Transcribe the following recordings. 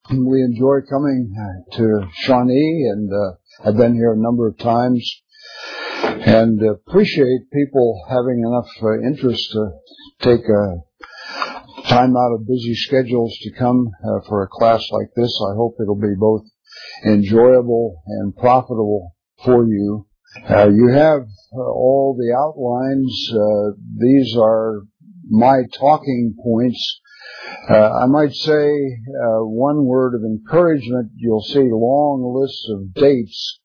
We enjoy coming to Shawnee, and I've been here a number of times, and appreciate people having enough interest to take time out of busy schedules to come for a class like this. I hope it'll be both enjoyable and profitable for you. You have all the outlines. These are my talking points. I might say one word of encouragement. You'll see long lists of dates.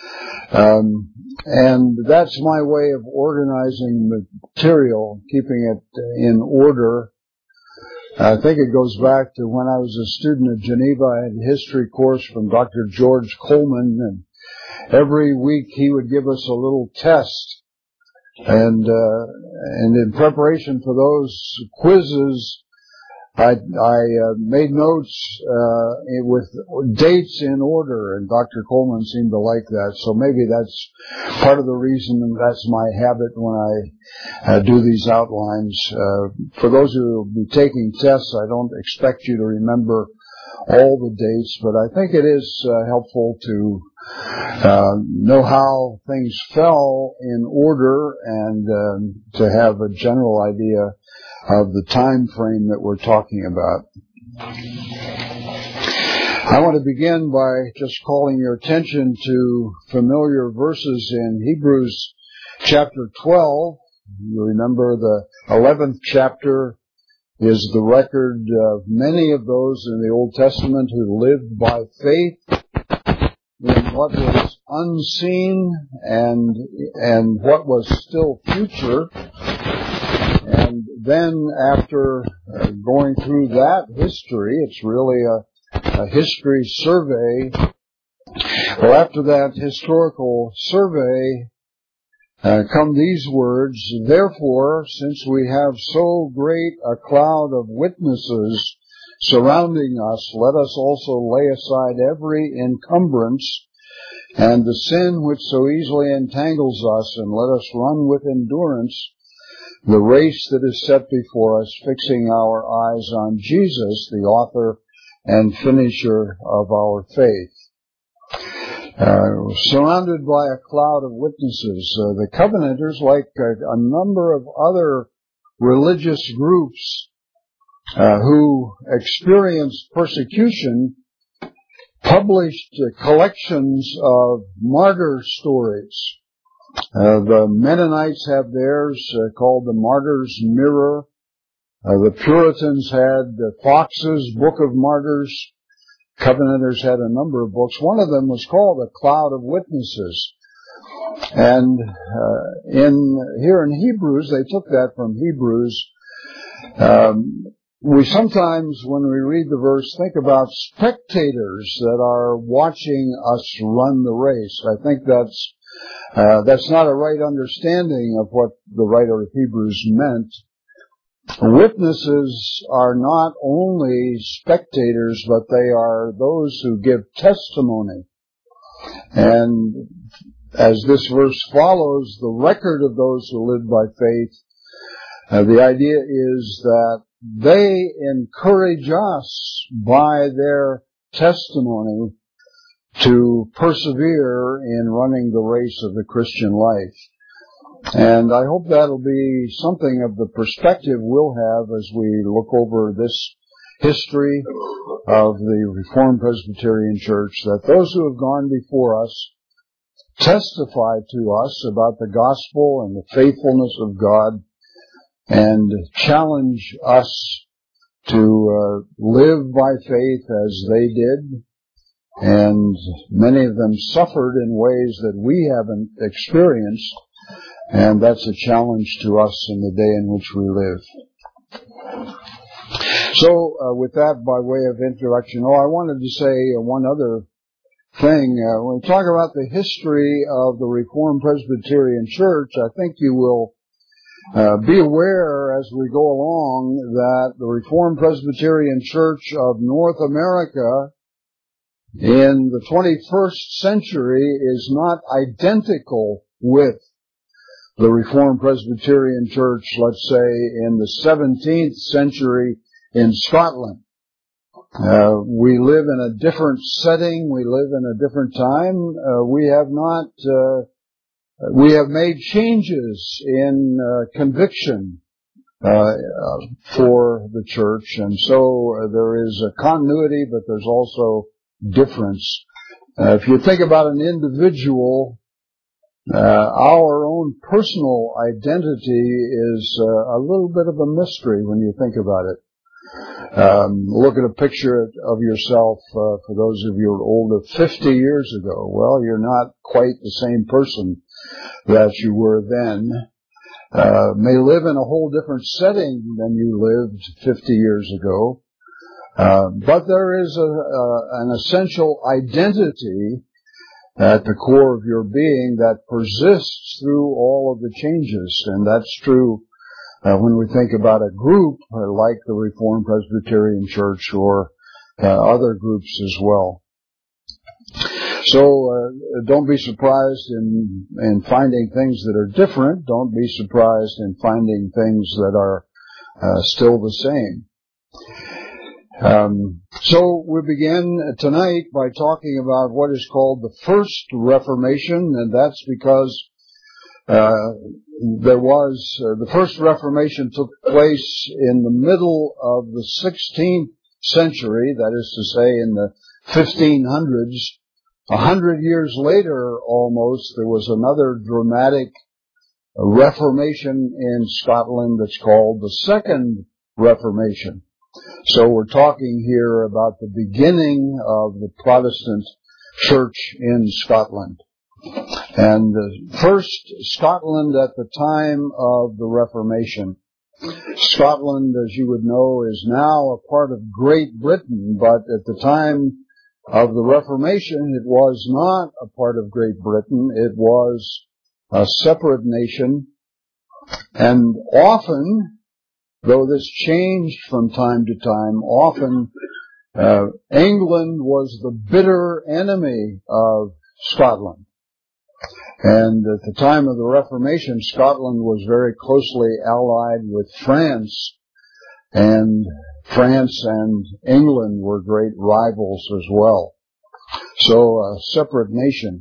And that's my way of organizing material, keeping it in order. I think it goes back to when I was a student at Geneva. I had a history course from Dr. George Coleman, and every week he would give us a little test. And in preparation for those quizzes, I made notes with dates in order, and Dr. Coleman seemed to like that. So maybe that's part of the reason, and that's my habit when I do these outlines. For those who will be taking tests, I don't expect you to remember all the dates, but I think it is helpful to know how things fell in order and to have a general idea of the time frame that we're talking about. I want to begin by just calling your attention to familiar verses in Hebrews chapter 12. You remember the 11th chapter is the record of many of those in the Old Testament who lived by faith in what was unseen and what was still future. And then after going through that history, it's really a history survey. Well, after that historical survey come these words, "Therefore, since we have so great a cloud of witnesses surrounding us, let us also lay aside every encumbrance and the sin which so easily entangles us, and let us run with endurance the race that is set before us, fixing our eyes on Jesus, the author and finisher of our faith." Surrounded by a cloud of witnesses, the Covenanters, like a number of other religious groups who experienced persecution, published collections of martyr stories. The Mennonites have theirs called the Martyr's Mirror. The Puritans had Fox's Book of Martyrs. Covenanters had a number of books. One of them was called A Cloud of Witnesses. And here in Hebrews, they took that from Hebrews. We sometimes, when we read the verse, think about spectators that are watching us run the race. I think that's not a right understanding of what the writer of Hebrews meant. Witnesses are not only spectators, but they are those who give testimony. And as this verse follows the record of those who live by faith, the idea is that they encourage us by their testimony to persevere in running the race of the Christian life. And I hope that'll be something of the perspective we'll have as we look over this history of the Reformed Presbyterian Church, that those who have gone before us testify to us about the gospel and the faithfulness of God and challenge us to live by faith as they did. And many of them suffered in ways that we haven't experienced. And that's a challenge to us in the day in which we live. So, with that by way of introduction, I wanted to say one other thing. When we talk about the history of the Reformed Presbyterian Church, I think you will be aware as we go along that the Reformed Presbyterian Church of North America in the 21st century is not identical with the Reformed Presbyterian Church, let's say, in the 17th century in Scotland. We live in a different setting. We live in a different time. We have made changes in conviction for the church, and so there is a continuity, but there's also difference. If you think about an individual, our own personal identity is a little bit of a mystery when you think about it. Look at a picture of yourself, for those of you who are older, 50 years ago. Well, you're not quite the same person that you were then. May live in a whole different setting than you lived 50 years ago. But there is an essential identity at the core of your being that persists through all of the changes. And that's true when we think about a group like the Reformed Presbyterian Church or other groups as well. So don't be surprised in finding things that are different. Don't be surprised in finding things that are still the same. So we begin tonight by talking about what is called the First Reformation, and that's because the First Reformation took place in the middle of the 16th century, that is to say in the 1500s. 100 years later, almost, there was another dramatic Reformation in Scotland that's called the Second Reformation. So we're talking here about the beginning of the Protestant Church in Scotland. And first, Scotland at the time of the Reformation. Scotland, as you would know, is now a part of Great Britain, but at the time of the Reformation, it was not a part of Great Britain. It was a separate nation. And often, though this changed from time to time, often England was the bitter enemy of Scotland. And at the time of the Reformation, Scotland was very closely allied with France, and France and England were great rivals as well. So a separate nation.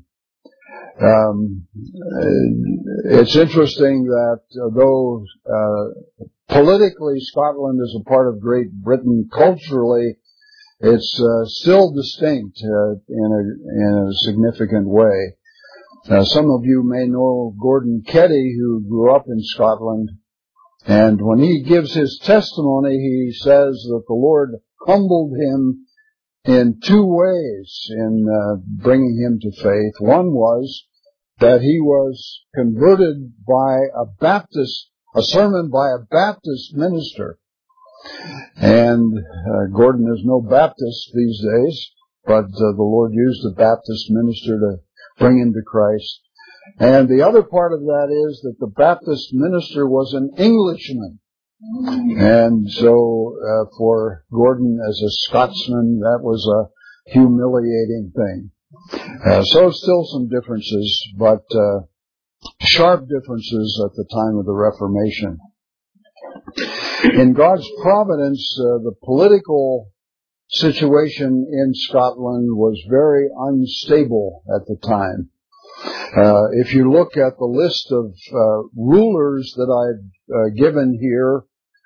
It's interesting that though politically Scotland is a part of Great Britain, culturally it's still distinct in a significant way. Some of you may know Gordon Ketty, who grew up in Scotland, and when he gives his testimony, he says that the Lord humbled him in two ways in bringing him to faith. One was that he was converted by a sermon by a Baptist minister. And Gordon is no Baptist these days, but the Lord used a Baptist minister to bring him to Christ. And the other part of that is that the Baptist minister was an Englishman. And so for Gordon as a Scotsman, that was a humiliating thing. So still some differences, but sharp differences at the time of the Reformation. In God's providence, the political situation in Scotland was very unstable at the time. If you look at the list of rulers that I've given here,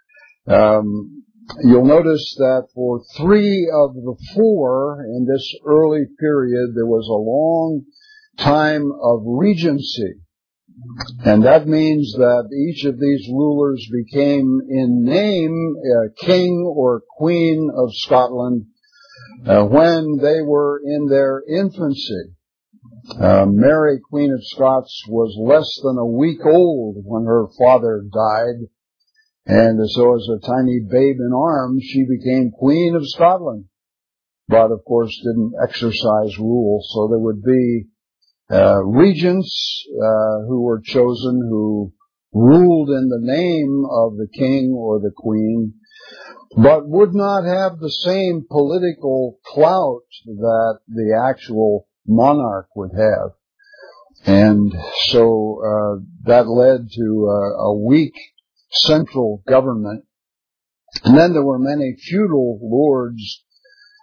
you'll notice that for 3 of the 4 in this early period, there was a long time of regency. And that means that each of these rulers became in name king or queen of Scotland when they were in their infancy. Mary, Queen of Scots, was less than a week old when her father died. And so as a tiny babe in arms, she became Queen of Scotland. But of course didn't exercise rule. So there would be regents who were chosen, who ruled in the name of the king or the queen, but would not have the same political clout that the actual monarch would have. And so that led to a weak central government. And then there were many feudal lords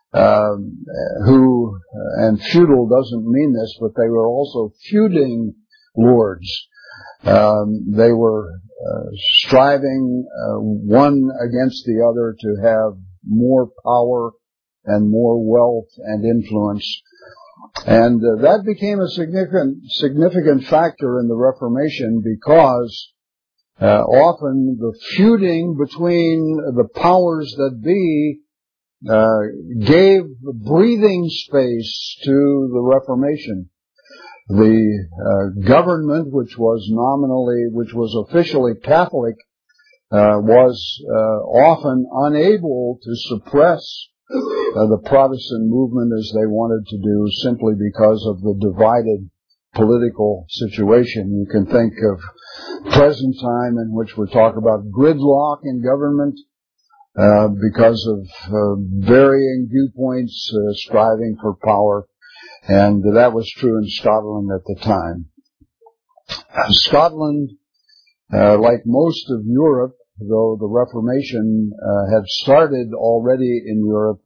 and feudal doesn't mean this, but they were also feuding lords. They were striving one against the other to have more power and more wealth and influence. And that became a significant factor in the Reformation, because often the feuding between the powers that be gave breathing space to the Reformation. The government, which was officially Catholic, was often unable to suppress the Protestant movement as they wanted to do, simply because of the divided political situation. You can think of present time, in which we talk about gridlock in government, because of varying viewpoints striving for power. And that was true in Scotland at the time. Scotland, like most of Europe, though the Reformation had started already in Europe,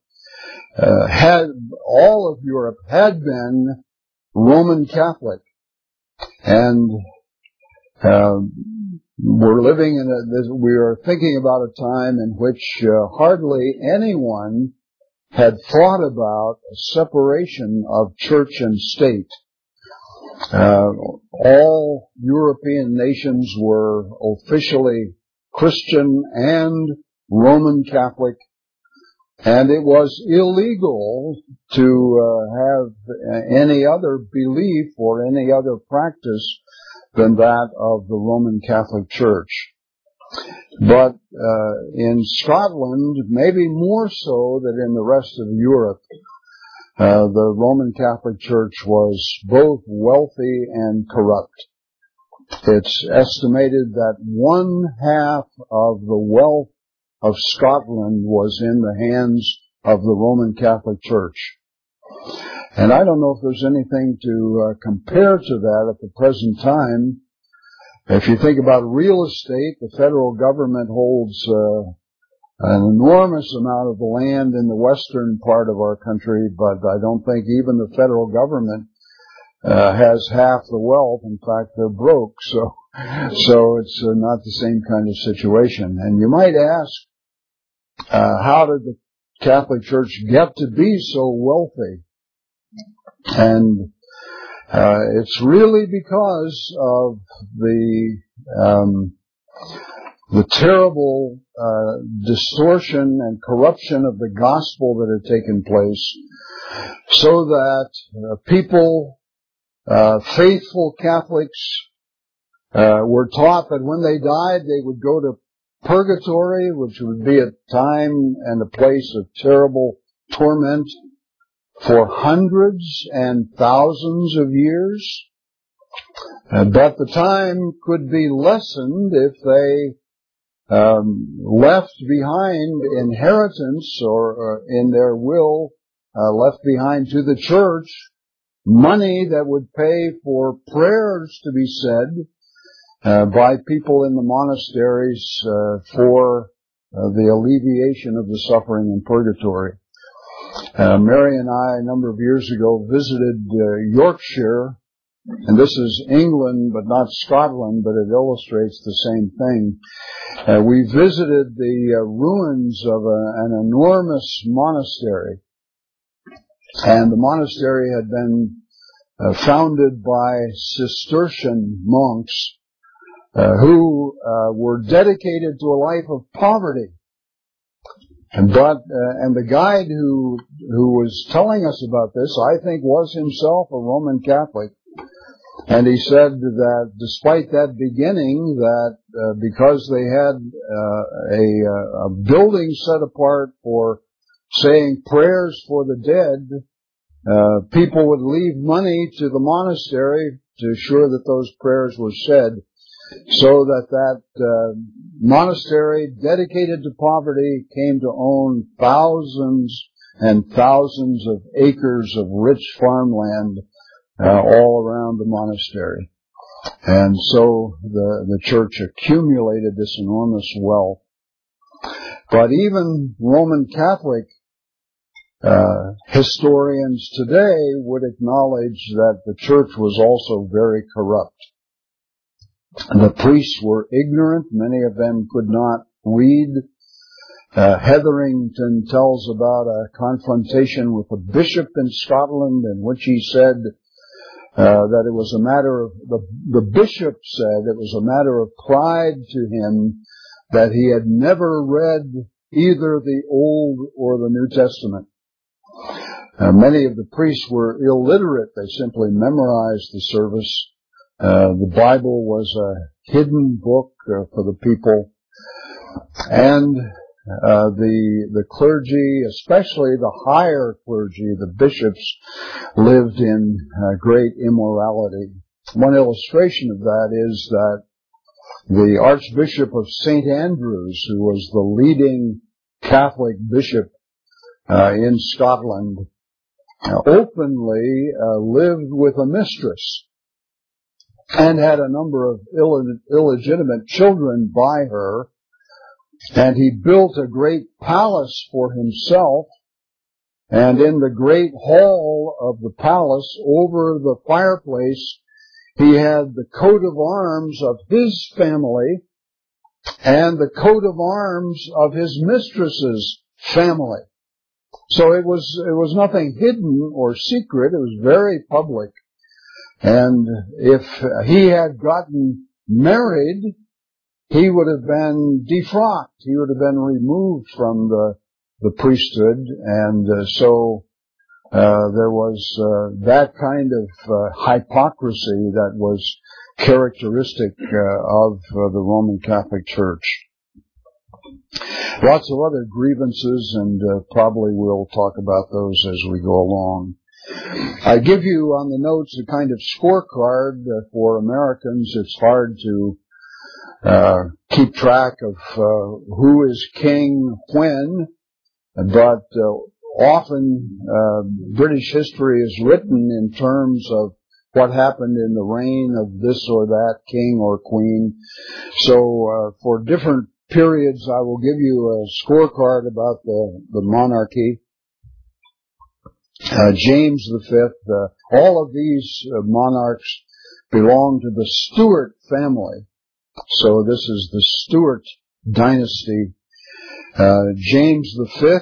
all of Europe had been Roman Catholic. And we are thinking about a time in which hardly anyone had thought about a separation of church and state. All European nations were officially Christian and Roman Catholic, and it was illegal to have any other belief or any other practice than that of the Roman Catholic Church. But in Scotland, maybe more so than in the rest of Europe, the Roman Catholic Church was both wealthy and corrupt. It's estimated that 1/2 of the wealth of Scotland was in the hands of the Roman Catholic Church. And I don't know if there's anything to compare to that at the present time. If you think about real estate, the federal government holds an enormous amount of the land in the western part of our country, but I don't think even the federal government has half the wealth. In fact, they're broke, so it's not the same kind of situation. And you might ask, how did the Catholic Church get to be so wealthy? And it's really because of the terrible distortion and corruption of the gospel that had taken place, so that people, faithful Catholics, were taught that when they died they would go to purgatory, which would be a time and a place of terrible torment for hundreds and thousands of years. But the time could be lessened if they left behind inheritance, or in their will left behind to the church money that would pay for prayers to be said by people in the monasteries for the alleviation of the suffering in purgatory. Mary and I, a number of years ago, visited Yorkshire, and this is England but not Scotland, but it illustrates the same thing. We visited the ruins of an enormous monastery, and the monastery had been founded by Cistercian monks who were dedicated to a life of poverty. And the guide who was telling us about this, I think, was himself a Roman Catholic. And he said that despite that beginning, that because they had a building set apart for saying prayers for the dead, people would leave money to the monastery to ensure that those prayers were said, so that monastery dedicated to poverty came to own thousands and thousands of acres of rich farmland all around the monastery. And so the church accumulated this enormous wealth. But even Roman Catholic Historians today would acknowledge that the church was also very corrupt. The priests were ignorant. Many of them could not read. Hetherington tells about a confrontation with a bishop in Scotland in which he said that it was a matter of, the bishop said it was a matter of pride to him that he had never read either the Old or the New Testament. Many of the priests were illiterate. They simply memorized the service. The Bible was a hidden book for the people. And the clergy, especially the higher clergy, the bishops, lived in great immorality. One illustration of that is that the Archbishop of St. Andrews, who was the leading Catholic bishop in Scotland, openly lived with a mistress and had a number of illegitimate children by her. And he built a great palace for himself, and in the great hall of the palace, over the fireplace, he had the coat of arms of his family and the coat of arms of his mistress's family. So it was nothing hidden or secret. It was very public. And if he had gotten married, he would have been defrocked. He would have been removed from the priesthood. And so there was that kind of hypocrisy that was characteristic of the Roman Catholic Church. Lots of other grievances, and probably we'll talk about those as we go along. I give you on the notes a kind of scorecard for Americans. It's hard to keep track of who is king when, but often British history is written in terms of what happened in the reign of this or that king or queen. So for different periods, I will give you a scorecard about the monarchy. James V, all of these monarchs belong to the Stuart family. So this is the Stuart dynasty. James V,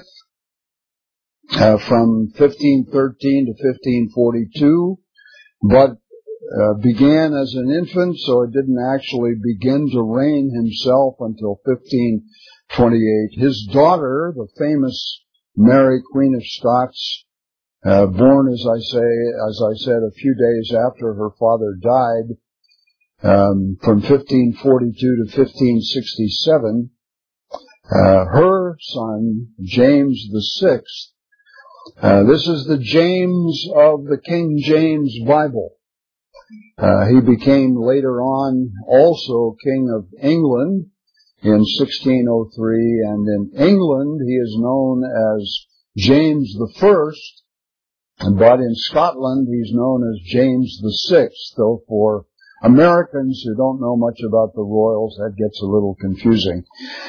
from 1513 to 1542, but began as an infant, so it didn't actually begin to reign himself until 1528. His daughter, the famous Mary, Queen of Scots, born, as I said, a few days after her father died, from 1542 to 1567, her son, James VI, this is the James of the King James Bible. He became later on also King of England in 1603, and in England he is known as James I, but in Scotland he's known as James VI, though for Americans who don't know much about the royals, that gets a little confusing.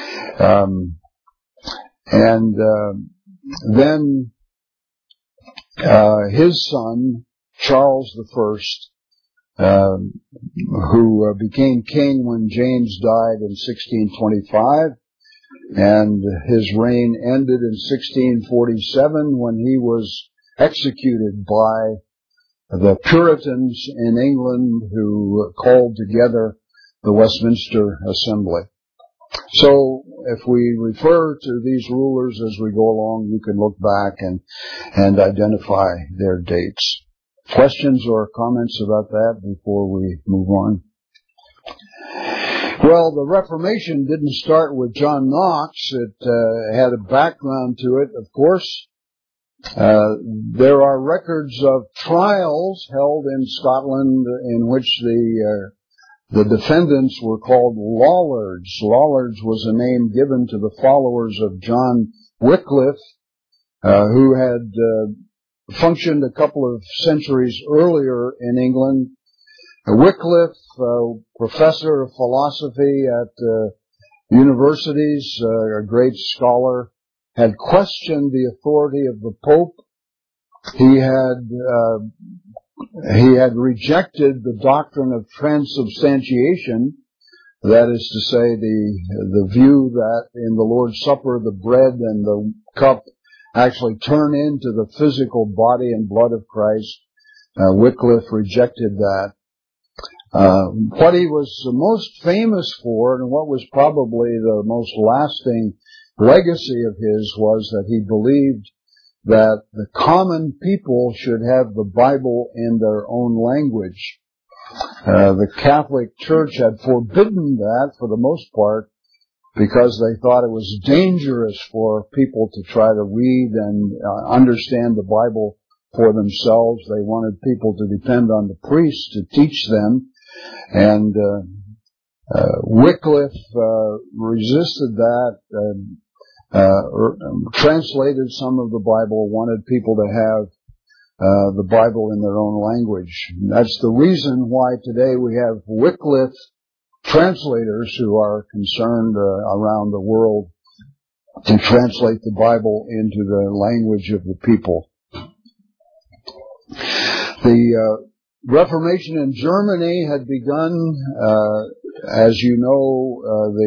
Then his son, Charles I, who became king when James died in 1625, and his reign ended in 1647 when he was executed by the Puritans in England who called together the Westminster Assembly. So if we refer to these rulers as we go along, you can look back and identify their dates. Questions or comments about that before we move on? Well, the Reformation didn't start with John Knox. It had a background to it, of course. There are records of trials held in Scotland in which the defendants were called Lollards. Lollards was a name given to the followers of John Wycliffe, who had functioned a couple of centuries earlier in England. Wycliffe, professor of philosophy at universities, a great scholar, had questioned the authority of the Pope. He had rejected the doctrine of transubstantiation, that is to say, the view that in the Lord's Supper the bread and the cup actually turn into the physical body and blood of Christ. Wycliffe rejected that. What he was most famous for, and what was probably the most lasting legacy of his, was that he believed that the common people should have the Bible in their own language. The Catholic Church had forbidden that for the most part because they thought it was dangerous for people to try to read and understand the Bible for themselves. They wanted people to depend on the priests to teach them. And Wycliffe resisted that, translated some of the Bible, wanted people to have the Bible in their own language. And that's the reason why today we have Wycliffe translators who are concerned around the world to translate the Bible into the language of the people. The Reformation in Germany had begun, as you know,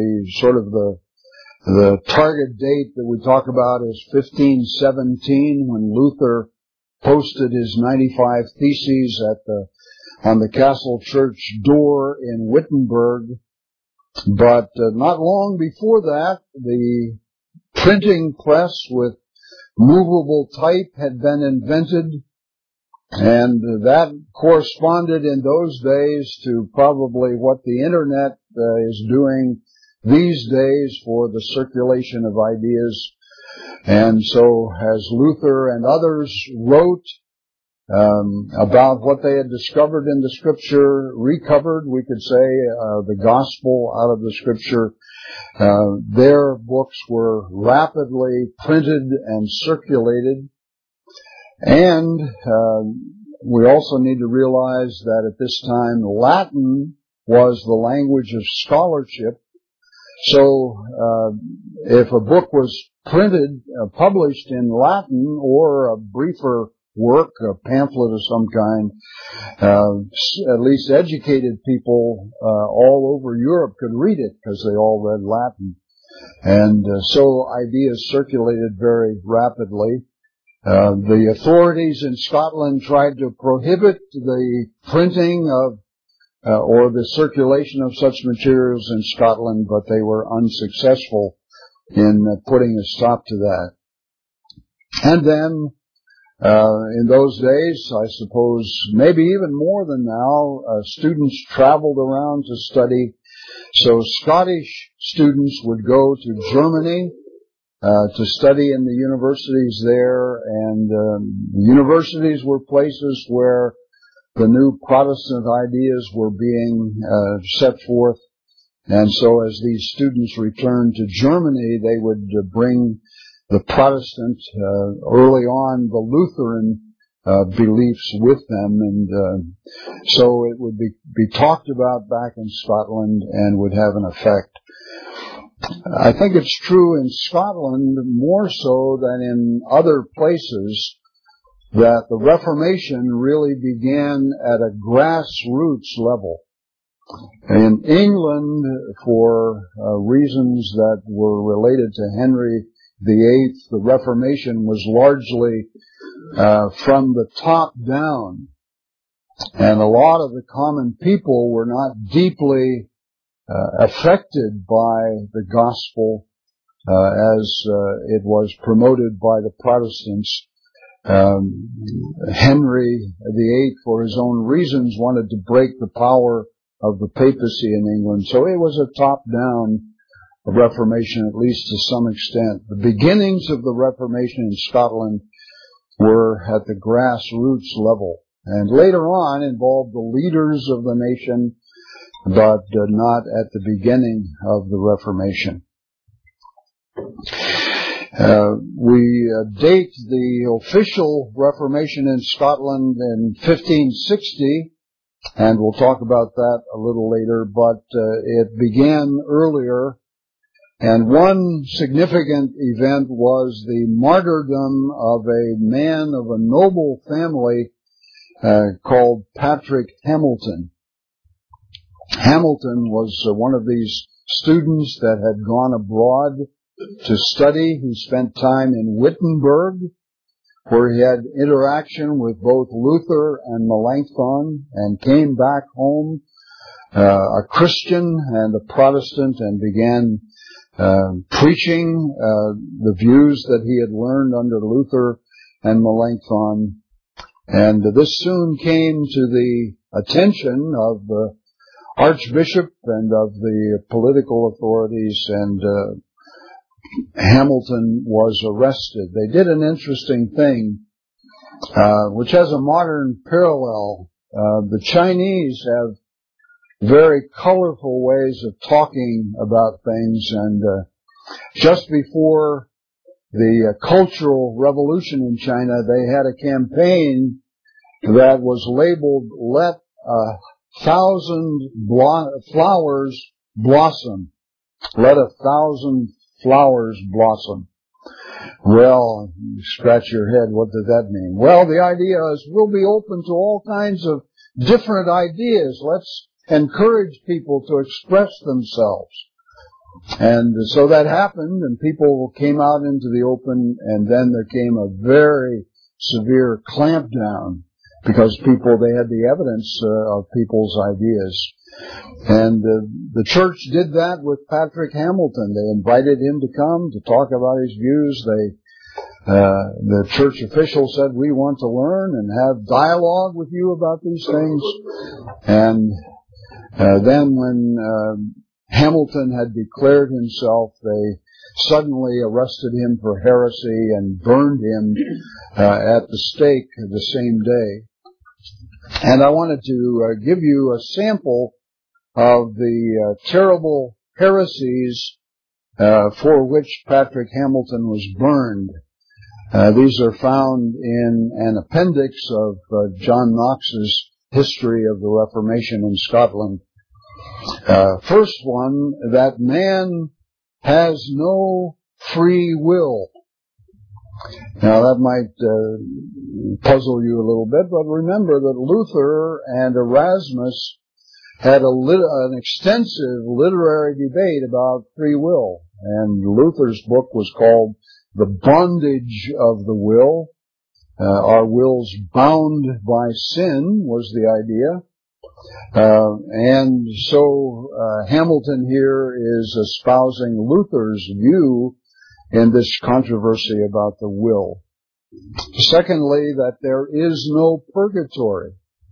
the target date that we talk about is 1517, when Luther posted his 95 Theses on the castle church door in Wittenberg. But not long before that, the printing press with movable type had been invented, and that corresponded in those days to probably what the Internet is doing these days for the circulation of ideas. And so as Luther and others wrote about what they had discovered in the Scripture, recovered, we could say, the gospel out of the Scripture, their books were rapidly printed and circulated. And we also need to realize that at this time Latin was the language of scholarship. So if a book was printed, published in Latin, or a briefer work, a pamphlet of some kind, at least educated people all over Europe could read it because they all read Latin. And so ideas circulated very rapidly. The authorities in Scotland tried to prohibit the printing of or the circulation of such materials in Scotland, but they were unsuccessful in putting a stop to that. And then, in those days, I suppose maybe even more than now, students traveled around to study. So Scottish students would go to Germany to study in the universities there, and universities were places where the new Protestant ideas were being set forth. And so as these students returned to Germany, they would bring the Protestant, early on the Lutheran beliefs with them, and so it would be talked about back in Scotland and would have an effect. I think it's true in Scotland more so than in other places that the Reformation really began at a grassroots level. In England, for reasons that were related to Henry VIII, the Reformation was largely from the top down, and a lot of the common people were not deeply affected by the gospel as it was promoted by the Protestants. Henry VIII, for his own reasons, wanted to break the power of the papacy in England. So it was a top-down Reformation, at least to some extent. The beginnings of the Reformation in Scotland were at the grassroots level, and later on involved the leaders of the nation, but not at the beginning of the Reformation. We date the official Reformation in Scotland in 1560, and we'll talk about that a little later, but it began earlier. And one significant event was the martyrdom of a man of a noble family called Patrick Hamilton. Hamilton was one of these students that had gone abroad to study. He spent time in Wittenberg, where he had interaction with both Luther and Melanchthon, and came back home a Christian and a Protestant, and began preaching the views that he had learned under Luther and Melanchthon. And this soon came to the attention of the Archbishop and of the political authorities, and Hamilton was arrested. They did an interesting thing, which has a modern parallel. The Chinese have very colorful ways of talking about things, and just before the Cultural Revolution in China, they had a campaign that was labeled "Let 1,000 flowers blossom." Let 1,000 flowers blossom. Well, you scratch your head, what does that mean? Well, the idea is we'll be open to all kinds of different ideas. Let's encourage people to express themselves. And so that happened, and people came out into the open, and then there came a very severe clampdown because they had the evidence of people's ideas. And the church did that with Patrick Hamilton. They invited him to come to talk about his views. The church official said, "We want to learn and have dialogue with you about these things." And then when Hamilton had declared himself, they suddenly arrested him for heresy and burned him at the stake the same day. And I wanted to give you a sample of the terrible heresies for which Patrick Hamilton was burned. These are found in an appendix of John Knox's History of the Reformation in Scotland. First one, that man has no free will. Now that might puzzle you a little bit, but remember that Luther and Erasmus had an extensive literary debate about free will. And Luther's book was called The Bondage of the Will. Our will's bound by sin was the idea. And so Hamilton here is espousing Luther's view in this controversy about the will. Secondly, that there is no purgatory,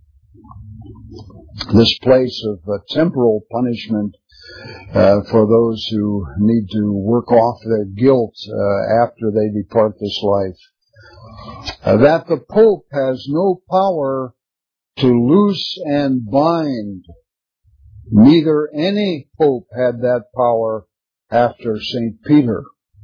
this place of temporal punishment for those who need to work off their guilt after they depart this life. That the Pope has no power to loose and bind. Neither any Pope had that power after St. Peter.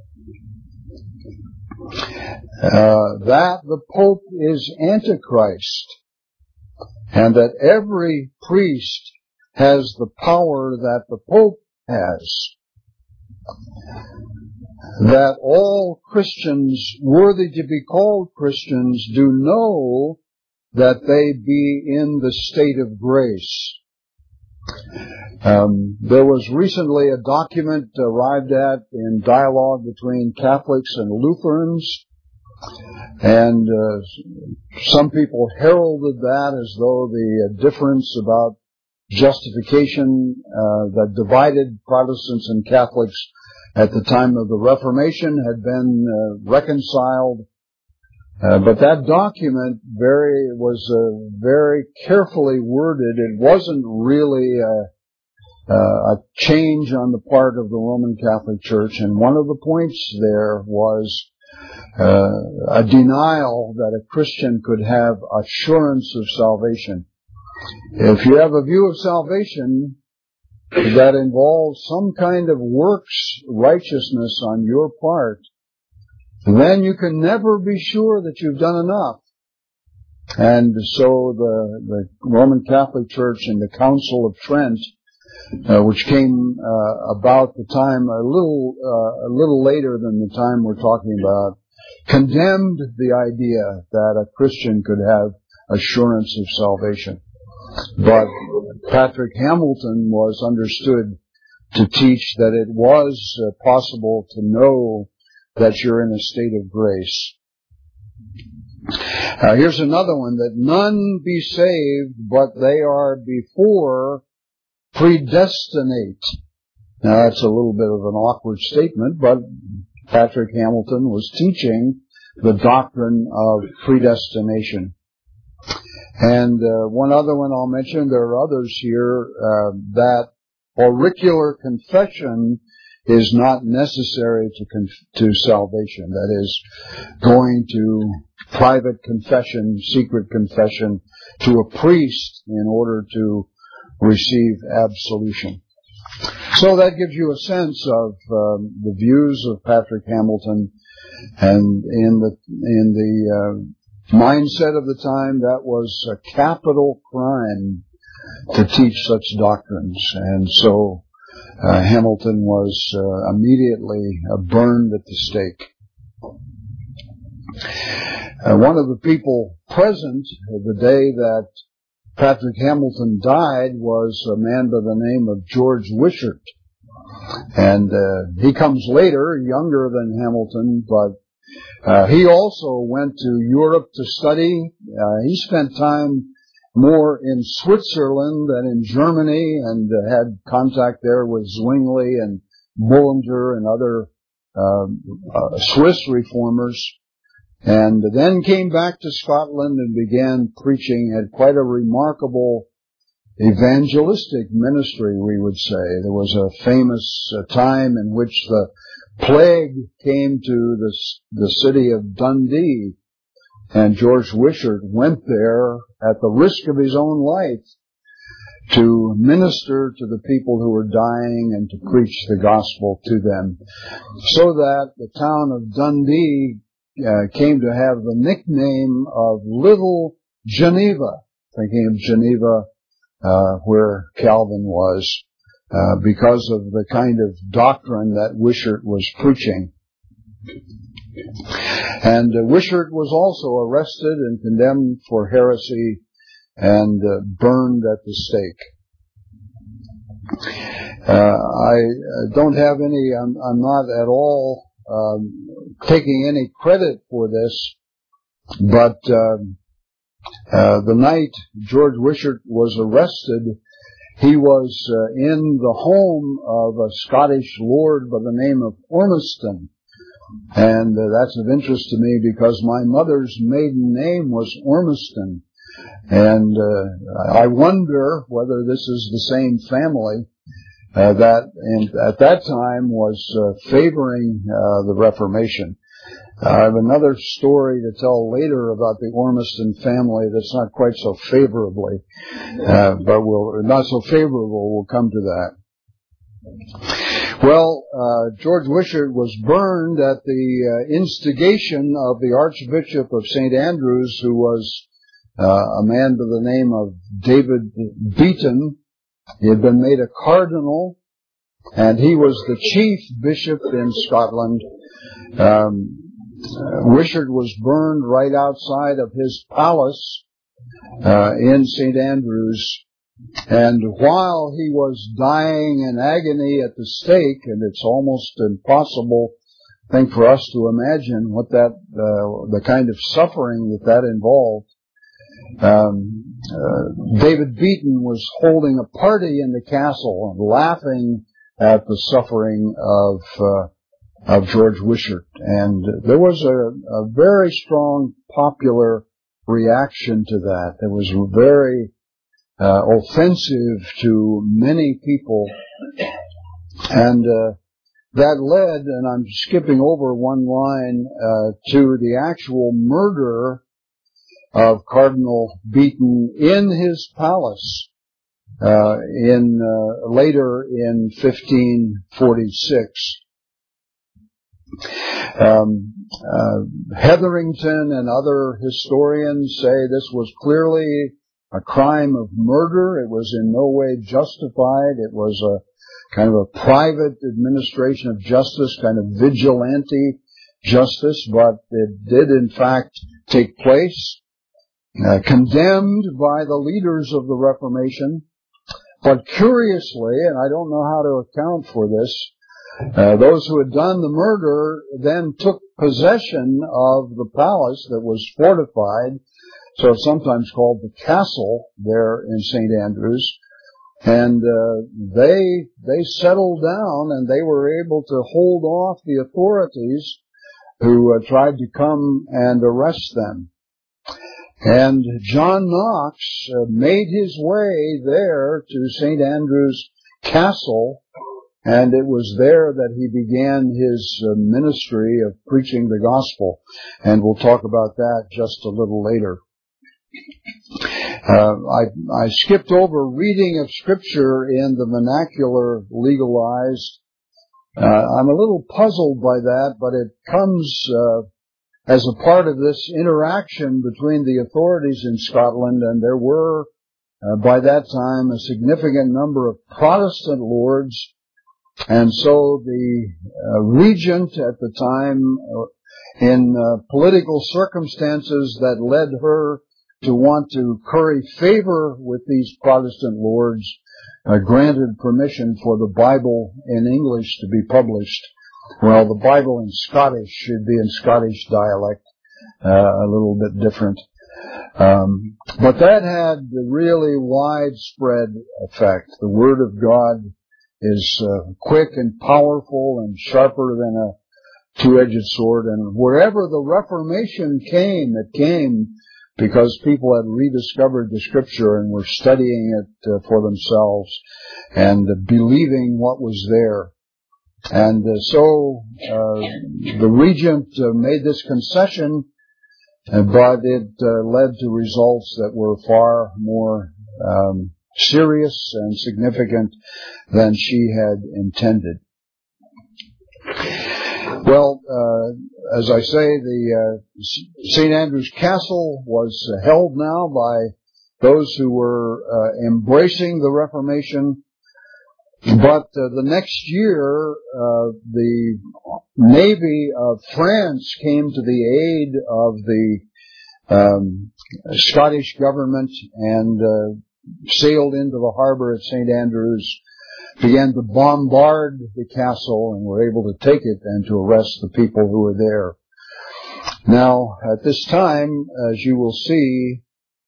That the Pope is Antichrist, and that every priest has the power that the Pope has. That all Christians worthy to be called Christians do know that they be in the state of grace. There was recently a document arrived at in dialogue between Catholics and Lutherans, and some people heralded that as though the difference about justification that divided Protestants and Catholics at the time of the Reformation had been reconciled. But that document was very carefully worded. It wasn't really a change on the part of the Roman Catholic Church, and one of the points there was a denial that a Christian could have assurance of salvation. If you have a view of salvation that involves some kind of works righteousness on your part, then you can never be sure that you've done enough. And so the Roman Catholic Church in the Council of Trent which came about the time a little later than the time we're talking about, condemned the idea that a Christian could have assurance of salvation. But Patrick Hamilton was understood to teach that it was possible to know that you're in a state of grace. Here's another one, that none be saved, but they are before predestinate. Now that's a little bit of an awkward statement, but Patrick Hamilton was teaching the doctrine of predestination. And one other one I'll mention, there are others here, that auricular confession is not necessary to salvation. That is, going to private confession, secret confession, to a priest in order to receive absolution. So that gives you a sense of the views of Patrick Hamilton, and in the mindset of the time, that was a capital crime to teach such doctrines, and so Hamilton was immediately burned at the stake. One of the people present the day that Patrick Hamilton died was a man by the name of George Wishart. And he comes later, younger than Hamilton, but he also went to Europe to study. He spent time more in Switzerland than in Germany, and had contact there with Zwingli and Bullinger and other Swiss reformers. And then came back to Scotland and began preaching, had quite a remarkable evangelistic ministry, we would say. There was a famous time in which the plague came to the city of Dundee, and George Wishart went there at the risk of his own life to minister to the people who were dying and to preach the gospel to them, so that the town of Dundee came to have the nickname of Little Geneva, thinking of Geneva, where Calvin was, because of the kind of doctrine that Wishart was preaching. And Wishart was also arrested and condemned for heresy and burned at the stake. I don't have any, I'm not at all taking any credit for this, but the night George Wishart was arrested, he was in the home of a Scottish lord by the name of Ormiston. And that's of interest to me because my mother's maiden name was Ormiston. And I wonder whether this is the same family that at that time was favoring the Reformation. I have another story to tell later about the Ormiston family that's not quite so favorably, but not so favorable. We'll come to that. Well, George Wishart was burned at the instigation of the Archbishop of St. Andrews, who was a man by the name of David Beaton. He had been made a cardinal, and he was the chief bishop in Scotland. Wishart was burned right outside of his palace in St. Andrews. And while he was dying in agony at the stake, and it's almost impossible thing for us to imagine what that, the kind of suffering that involved, David Beaton was holding a party in the castle and laughing at the suffering of George Wishart. And there was a very strong popular reaction to that. It was very offensive to many people, and that led, and I'm skipping over one line, to the actual murder of Cardinal Beaton in his palace later in 1546. Hetherington and other historians say this was clearly a crime of murder. It was in no way justified. It was a kind of a private administration of justice, kind of vigilante justice, but it did in fact take place, condemned by the leaders of the Reformation. But curiously, and I don't know how to account for this, those who had done the murder then took possession of the palace that was fortified, so it's sometimes called the castle there in St. Andrews, and they settled down and they were able to hold off the authorities who tried to come and arrest them. And John Knox made his way there to St. Andrew's Castle, and it was there that he began his ministry of preaching the gospel. And we'll talk about that just a little later. I skipped over reading of Scripture in the vernacular legalized. I'm a little puzzled by that, but it comes as a part of this interaction between the authorities in Scotland, and there were, by that time, a significant number of Protestant lords, and so the regent at the time, in political circumstances that led her to want to curry favor with these Protestant lords, granted permission for the Bible in English to be published. Well, the Bible in Scottish should be in Scottish dialect, a little bit different. But that had a really widespread effect. The Word of God is quick and powerful and sharper than a two-edged sword. And wherever the Reformation came, it came because people had rediscovered the Scripture and were studying it for themselves and believing what was there. And so the regent made this concession, but it led to results that were far more serious and significant than she had intended. Well, as I say, the St. Andrew's Castle was held now by those who were embracing the Reformation. But the next year, the Navy of France came to the aid of the Scottish government and sailed into the harbor at St. Andrews, began to bombard the castle, and were able to take it and to arrest the people who were there. Now, at this time, as you will see,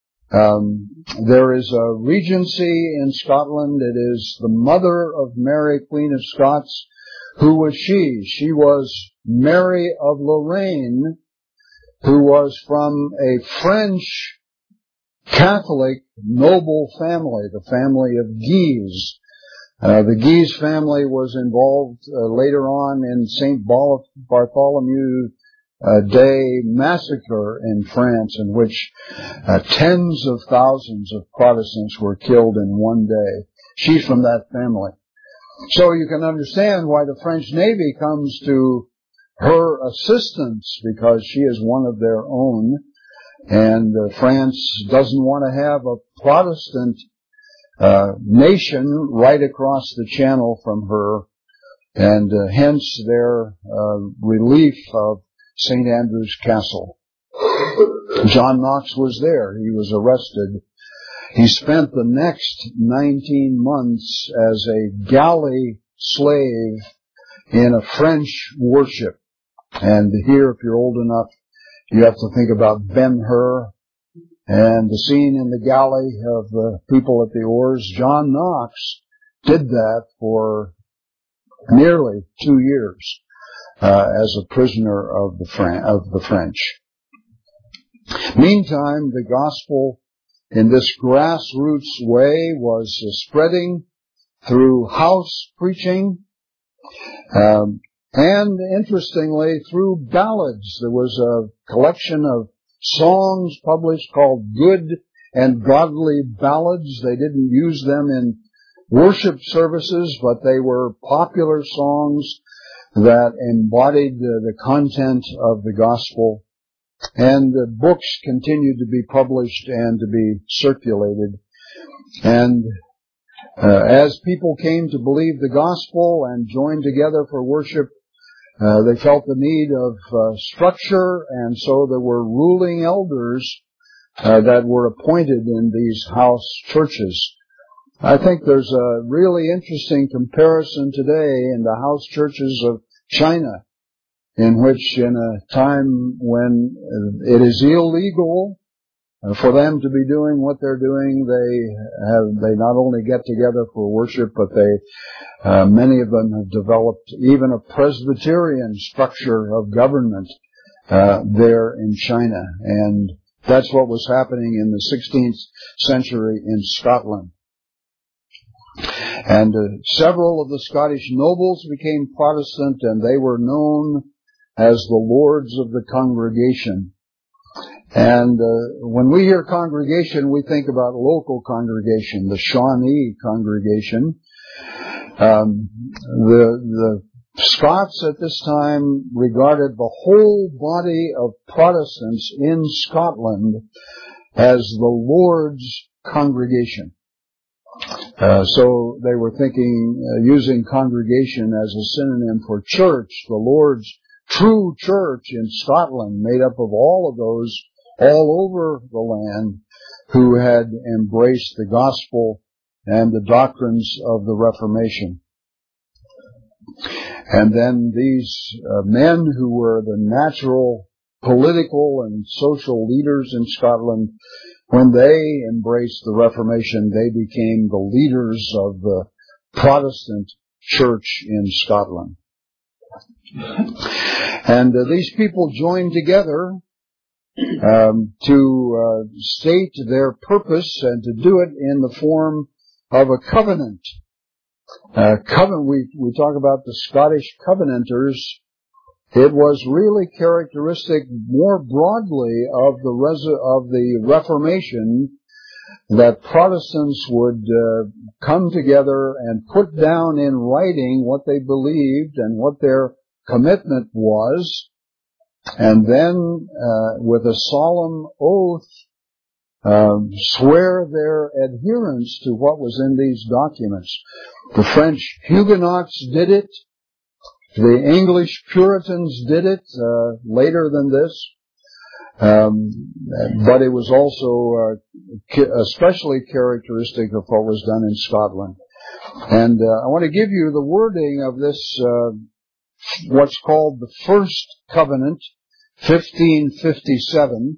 there is a regency in Scotland. It is the mother of Mary, Queen of Scots. Who was she? She was Mary of Lorraine, who was from a French Catholic noble family, the family of Guise. The Guise family was involved later on in St. Bartholomew Day massacre in France, in which tens of thousands of Protestants were killed in one day. She's from that family. So you can understand why the French Navy comes to her assistance, because she is one of their own, and France doesn't want to have a Protestant nation right across the channel from her, and hence their relief of St. Andrew's Castle. John Knox was there. He was arrested. He spent the next 19 months as a galley slave in a French warship. And here, if you're old enough, you have to think about Ben-Hur and the scene in the galley of the people at the oars. John Knox did that for nearly 2 years. As a prisoner of the French. Meantime, the gospel in this grassroots way was spreading through house preaching, and interestingly through ballads. There was a collection of songs published called Good and Godly Ballads. They didn't use them in worship services, but they were popular songs that embodied the content of the gospel. And books continued to be published and to be circulated. And as people came to believe the gospel and joined together for worship, they felt the need of structure, and so there were ruling elders that were appointed in these house churches. I think there's a really interesting comparison today in the house churches of China, in which in a time when it is illegal for them to be doing what they're doing, they not only get together for worship, but many of them have developed even a Presbyterian structure of government there in China. And that's what was happening in the 16th century in Scotland. And several of the Scottish nobles became Protestant, and they were known as the Lords of the Congregation. And when we hear congregation, we think about local congregation, the Shawnee congregation. The Scots at this time regarded the whole body of Protestants in Scotland as the Lord's congregation. So they were thinking, using congregation as a synonym for church, the Lord's true church in Scotland, made up of all of those all over the land who had embraced the gospel and the doctrines of the Reformation. And then these men who were the natural political and social leaders in Scotland, when they embraced the Reformation, they became the leaders of the Protestant church in Scotland. And these people joined together to state their purpose and to do it in the form of a covenant. We talk about the Scottish Covenanters. It was really characteristic more broadly of the Reformation that Protestants would come together and put down in writing what they believed and what their commitment was, and then with a solemn oath swear their adherence to what was in these documents. The French Huguenots did it. The English Puritans did it later than this. But it was also especially characteristic of what was done in Scotland. And I want to give you the wording of this, what's called the First Covenant, 1557.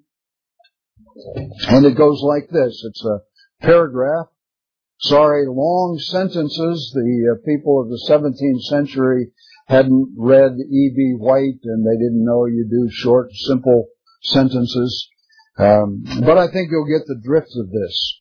And it goes like this. It's a paragraph. Sorry, long sentences. The people of the 17th century hadn't read E.B. White, and they didn't know you do short, simple sentences. But I think you'll get the drift of this.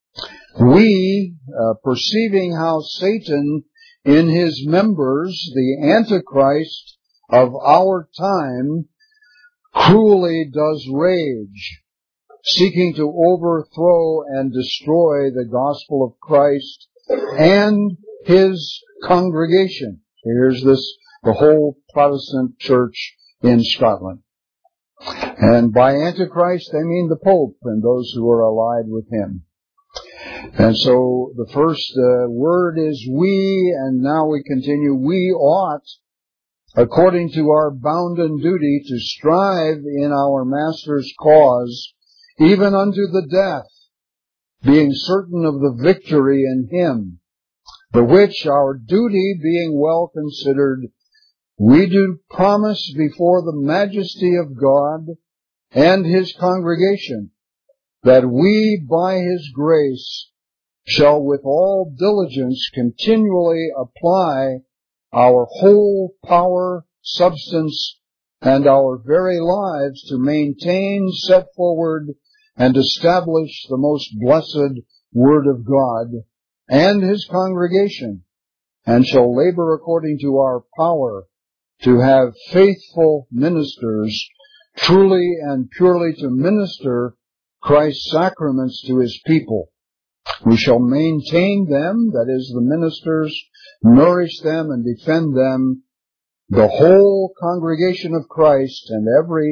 We, perceiving how Satan in his members, the Antichrist of our time, cruelly does rage, seeking to overthrow and destroy the gospel of Christ and his congregation. Here's the whole Protestant church in Scotland. And by Antichrist, they mean the Pope and those who are allied with him. And so the first word is we, and now we continue. We ought, according to our bounden duty, to strive in our Master's cause, even unto the death, being certain of the victory in him, the which our duty being well considered, we do promise before the majesty of God and his congregation, that we by his grace shall with all diligence continually apply our whole power, substance, and our very lives to maintain, set forward, and establish the most blessed Word of God and his congregation, and shall labor according to our power to have faithful ministers, truly and purely to minister Christ's sacraments to his people. We shall maintain them, that is, the ministers, nourish them and defend them, the whole congregation of Christ and every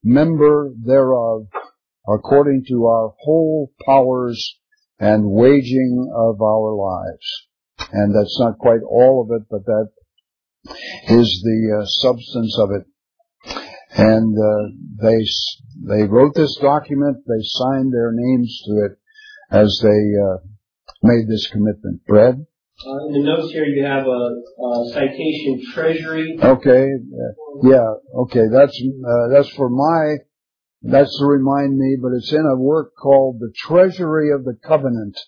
member thereof, according to our whole powers and waging of our lives. And that's not quite all of it, but that is the substance of it. And they wrote this document, they signed their names to it as they made this commitment. Brad? In the notes here you have a citation, Treasury. Okay, okay, that's to remind me, but it's in a work called The Treasury of the Covenant.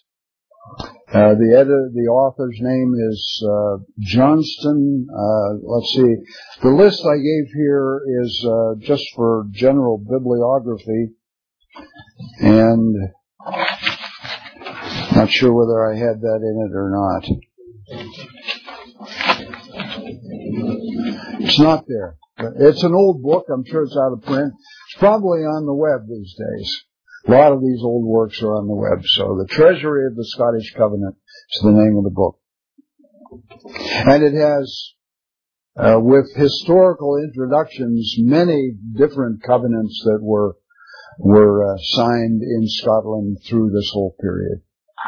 The author's name is Johnston. Let's see. The list I gave here is just for general bibliography, and not sure whether I had that in it or not. It's not there. It's an old book. I'm sure it's out of print. It's probably on the web these days. A lot of these old works are on the web. So The Treasury of the Scottish Covenant is the name of the book. And it has, with historical introductions, many different covenants that were signed in Scotland through this whole period.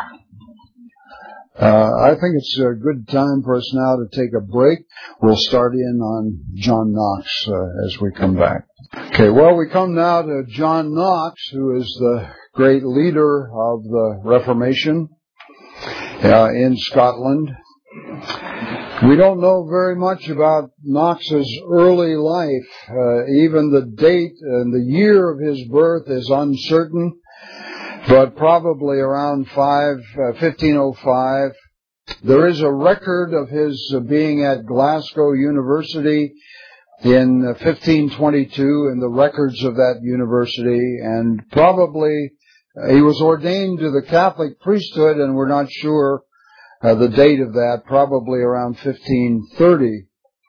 I think it's a good time for us now to take a break. We'll start in on John Knox as we come back. Okay, well, we come now to John Knox, who is the great leader of the Reformation in Scotland. We don't know very much about Knox's early life. Even the date and the year of his birth is uncertain, but probably around 1505. There is a record of his being at Glasgow University in 1522 in the records of that university, and probably he was ordained to the Catholic priesthood, and we're not sure the date of that, probably around 1530.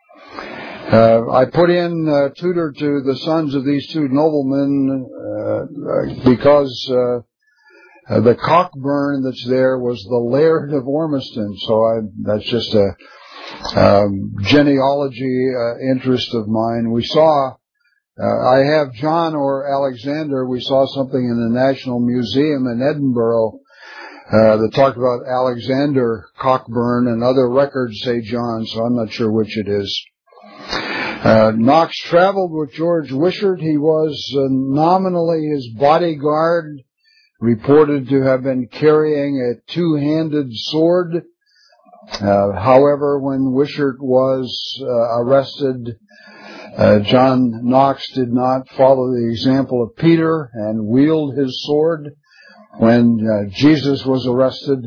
I put in tutor to the sons of these two noblemen because the Cockburn that's there was the Laird of Ormiston, so that's just a genealogy interest of mine. We saw, I have John or Alexander, we saw something in the National Museum in Edinburgh that talked about Alexander Cockburn, and other records say John, so I'm not sure which it is. Knox traveled with George Wishart. He was nominally his bodyguard, reported to have been carrying a two-handed sword. However, when Wishart was arrested, John Knox did not follow the example of Peter and wield his sword when Jesus was arrested.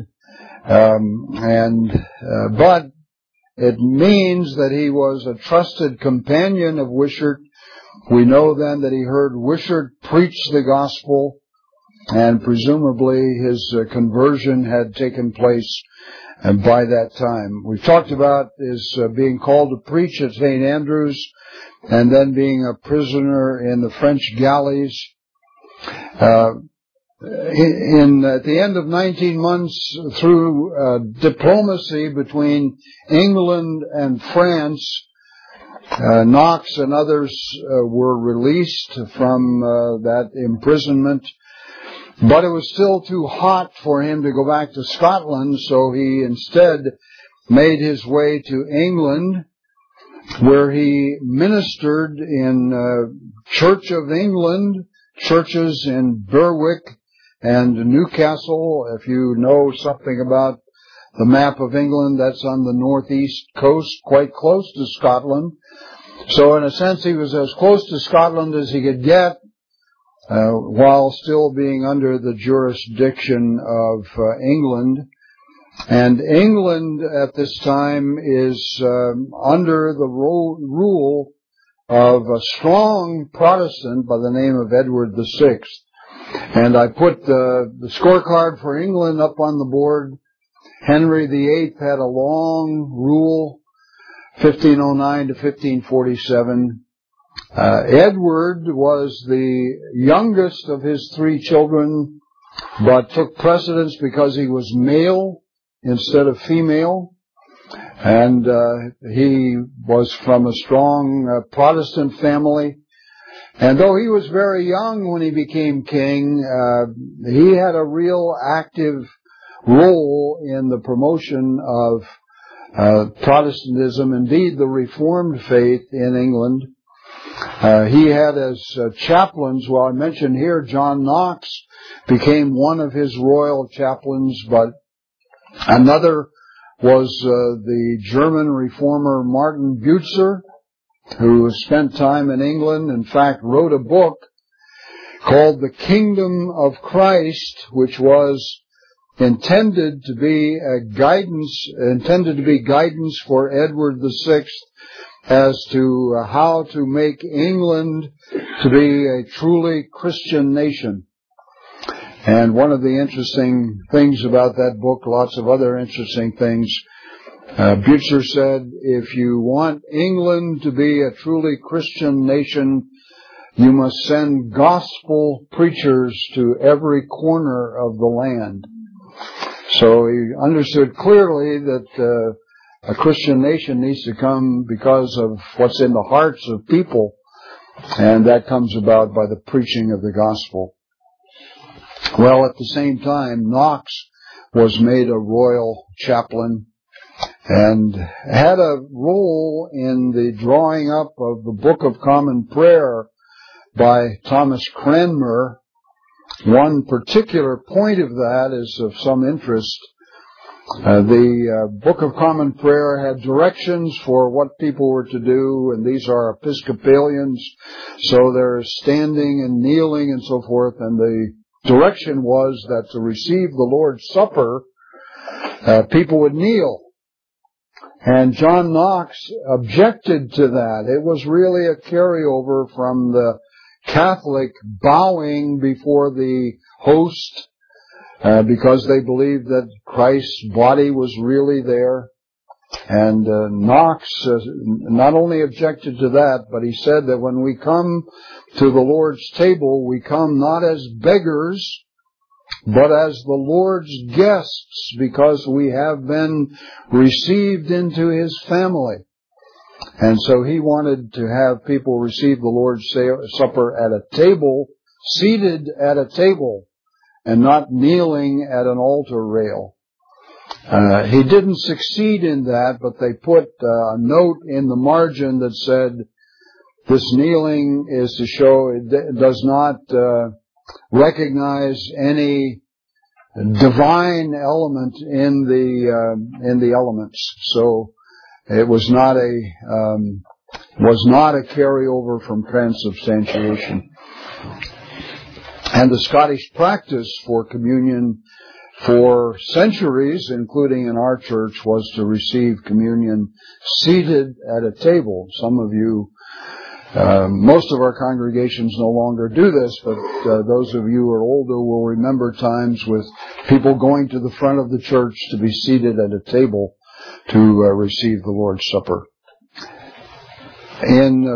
But it means that he was a trusted companion of Wishart. We know then that he heard Wishart preach the gospel, and presumably his conversion had taken place by that time. We've talked about his being called to preach at St. Andrews, and then being a prisoner in the French galleys. At the end of 19 months, through diplomacy between England and France, Knox and others were released from that imprisonment. But it was still too hot for him to go back to Scotland, so he instead made his way to England, where he ministered in Church of England, churches in Berwick and Newcastle. If you know something about the map of England, that's on the northeast coast, quite close to Scotland. So in a sense, he was as close to Scotland as he could get, while still being under the jurisdiction of England. And England at this time is under the rule of a strong Protestant by the name of Edward VI. And I put the scorecard for England up on the board. Henry VIII had a long rule, 1509 to 1547. Edward was the youngest of his three children, but took precedence because he was male instead of female. And he was from a strong Protestant family. And though he was very young when he became king, he had a real active role in the promotion of Protestantism, indeed the Reformed faith in England. He had as chaplains, well, I mentioned here, John Knox became one of his royal chaplains, but another was the German reformer Martin Butzer, who spent time in England, in fact wrote a book called The Kingdom of Christ, which was intended to be guidance for Edward VI as to how to make England to be a truly Christian nation. And one of the interesting things about that book, lots of other interesting things, Butzer said, if you want England to be a truly Christian nation, you must send gospel preachers to every corner of the land. So he understood clearly that a Christian nation needs to come because of what's in the hearts of people, and that comes about by the preaching of the gospel. Well, at the same time, Knox was made a royal chaplain and had a role in the drawing up of the Book of Common Prayer by Thomas Cranmer. One particular point of that is of some interest. The Book of Common Prayer had directions for what people were to do, and these are Episcopalians, so they're standing and kneeling and so forth, and the direction was that to receive the Lord's Supper, people would kneel. And John Knox objected to that. It was really a carryover from the Catholic bowing before the host, because they believed that Christ's body was really there. And Knox not only objected to that, but he said that when we come to the Lord's table, we come not as beggars, but as the Lord's guests, because we have been received into His family. And so he wanted to have people receive the Lord's Supper at a table, seated at a table, and not kneeling at an altar rail. He didn't succeed in that, but they put a note in the margin that said, this kneeling is to show it does not recognize any divine element in the elements. So it was not a carryover from transubstantiation. And the Scottish practice for communion for centuries, including in our church, was to receive communion seated at a table. Some of you, most of our congregations no longer do this, but those of you who are older will remember times with people going to the front of the church to be seated at a table to receive the Lord's Supper. In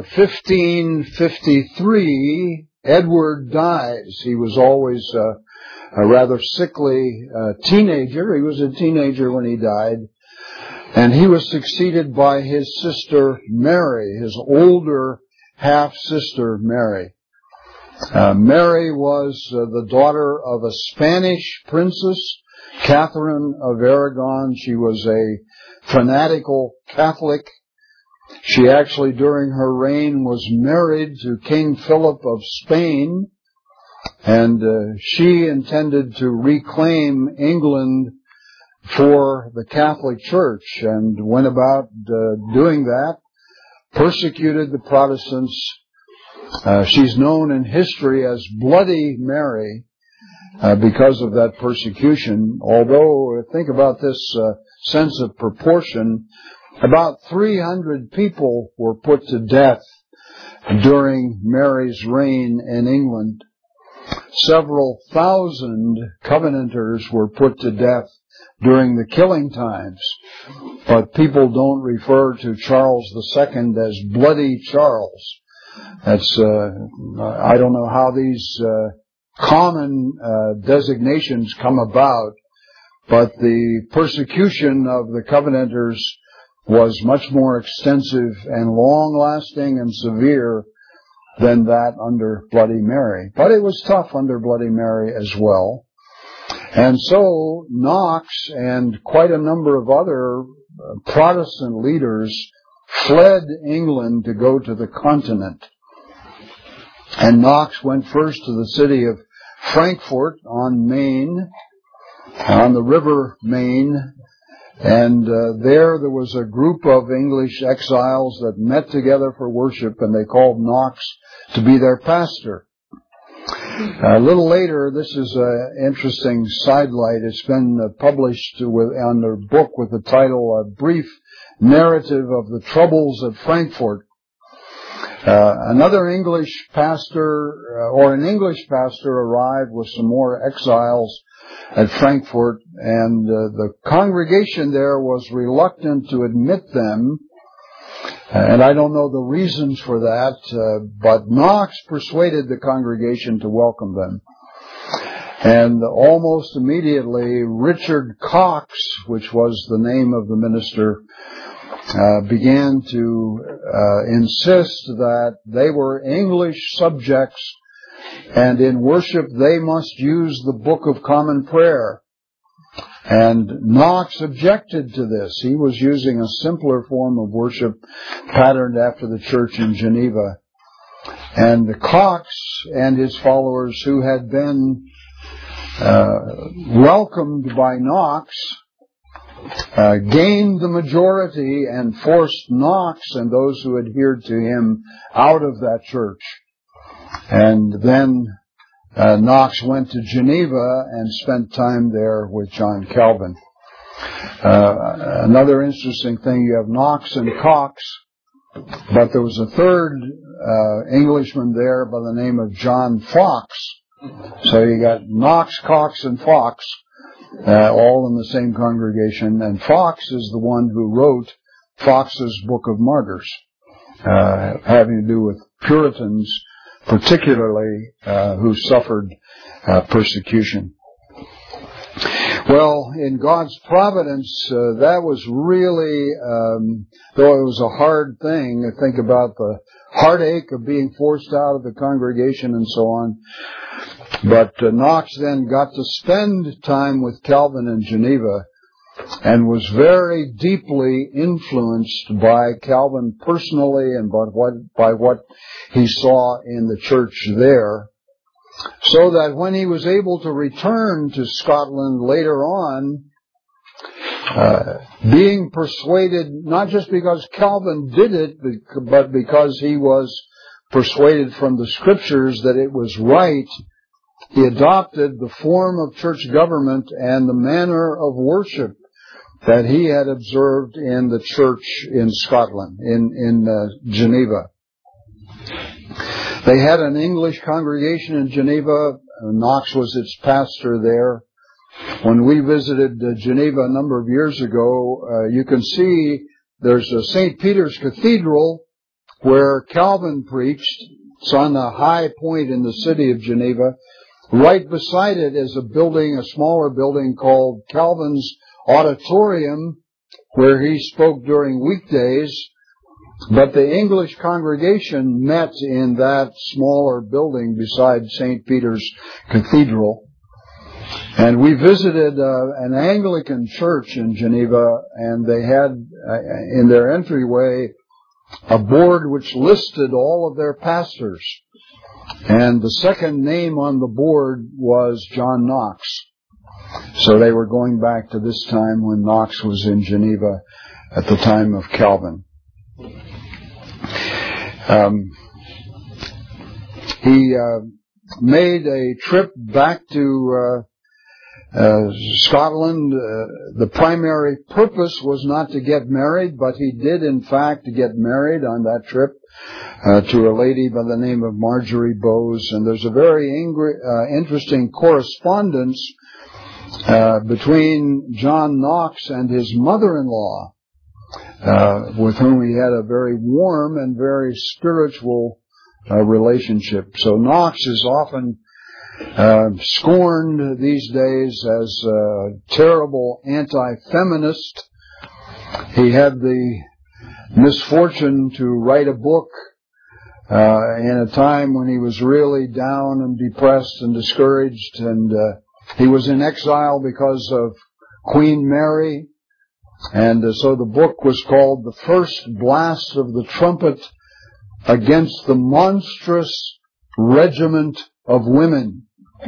1553, Edward dies. He was always a rather sickly teenager. He was a teenager when he died. And he was succeeded by his sister Mary, his older half-sister Mary. Mary was the daughter of a Spanish princess, Catherine of Aragon. She was a fanatical Catholic. She actually, during her reign, was married to King Philip of Spain, and she intended to reclaim England for the Catholic Church, and went about doing that, persecuted the Protestants. She's known in history as Bloody Mary because of that persecution, although, think about this sense of proportion, about 300 people were put to death during Mary's reign in England. Several thousand Covenanters were put to death during the killing times. But people don't refer to Charles II as Bloody Charles. That's, I don't know how these common designations come about, but the persecution of the Covenanters was much more extensive and long-lasting and severe than that under Bloody Mary. But it was tough under Bloody Mary as well. And so Knox and quite a number of other Protestant leaders fled England to go to the continent. And Knox went first to the city of Frankfurt on Maine, on the River Maine, and there was a group of English exiles that met together for worship, and they called Knox to be their pastor. A little later, this is an interesting sidelight. It's been published on a book with the title "A Brief Narrative of the Troubles at Frankfurt." Another English pastor, an English pastor arrived with some more exiles at Frankfurt, and the congregation there was reluctant to admit them, and I don't know the reasons for that, but Knox persuaded the congregation to welcome them. And almost immediately, Richard Cox, which was the name of the minister, began to insist that they were English subjects, and in worship they must use the Book of Common Prayer. And Knox objected to this. He was using a simpler form of worship patterned after the church in Geneva. And Cox and his followers, who had been welcomed by Knox, gained the majority and forced Knox and those who adhered to him out of that church. And then Knox went to Geneva and spent time there with John Calvin. Another interesting thing, you have Knox and Cox, but there was a third Englishman there by the name of John Fox. So you got Knox, Cox, and Fox, all in the same congregation. And Fox is the one who wrote Fox's Book of Martyrs, having to do with Puritans, particularly who suffered persecution. Well, in God's providence, that was really, though it was a hard thing to think about the heartache of being forced out of the congregation and so on. But Knox then got to spend time with Calvin in Geneva and was very deeply influenced by Calvin personally and by what he saw in the church there. So that when he was able to return to Scotland later on, being persuaded, not just because Calvin did it, but because he was persuaded from the Scriptures that it was right, he adopted the form of church government and the manner of worship that he had observed in the church in Scotland, in Geneva. They had an English congregation in Geneva. Knox was its pastor there. When we visited Geneva a number of years ago, you can see there's a St. Peter's Cathedral where Calvin preached. It's on a high point in the city of Geneva. Right beside it is a smaller building called Calvin's Auditorium, where he spoke during weekdays. But the English congregation met in that smaller building beside St. Peter's Cathedral. And we visited an Anglican church in Geneva, and they had in their entryway a board which listed all of their pastors. And the second name on the board was John Knox. So they were going back to this time when Knox was in Geneva at the time of Calvin. He made a trip back to Scotland. The primary purpose was not to get married, but he did in fact get married on that trip to a lady by the name of Marjorie Bowes. And there's a very interesting correspondence between John Knox and his mother-in-law, with whom he had a very warm and very spiritual relationship. So Knox is often scorned these days as a terrible anti-feminist. He had the misfortune to write a book in a time when he was really down and depressed and discouraged, and he was in exile because of Queen Mary. And so the book was called The First Blast of the Trumpet Against the Monstrous Regiment of Women.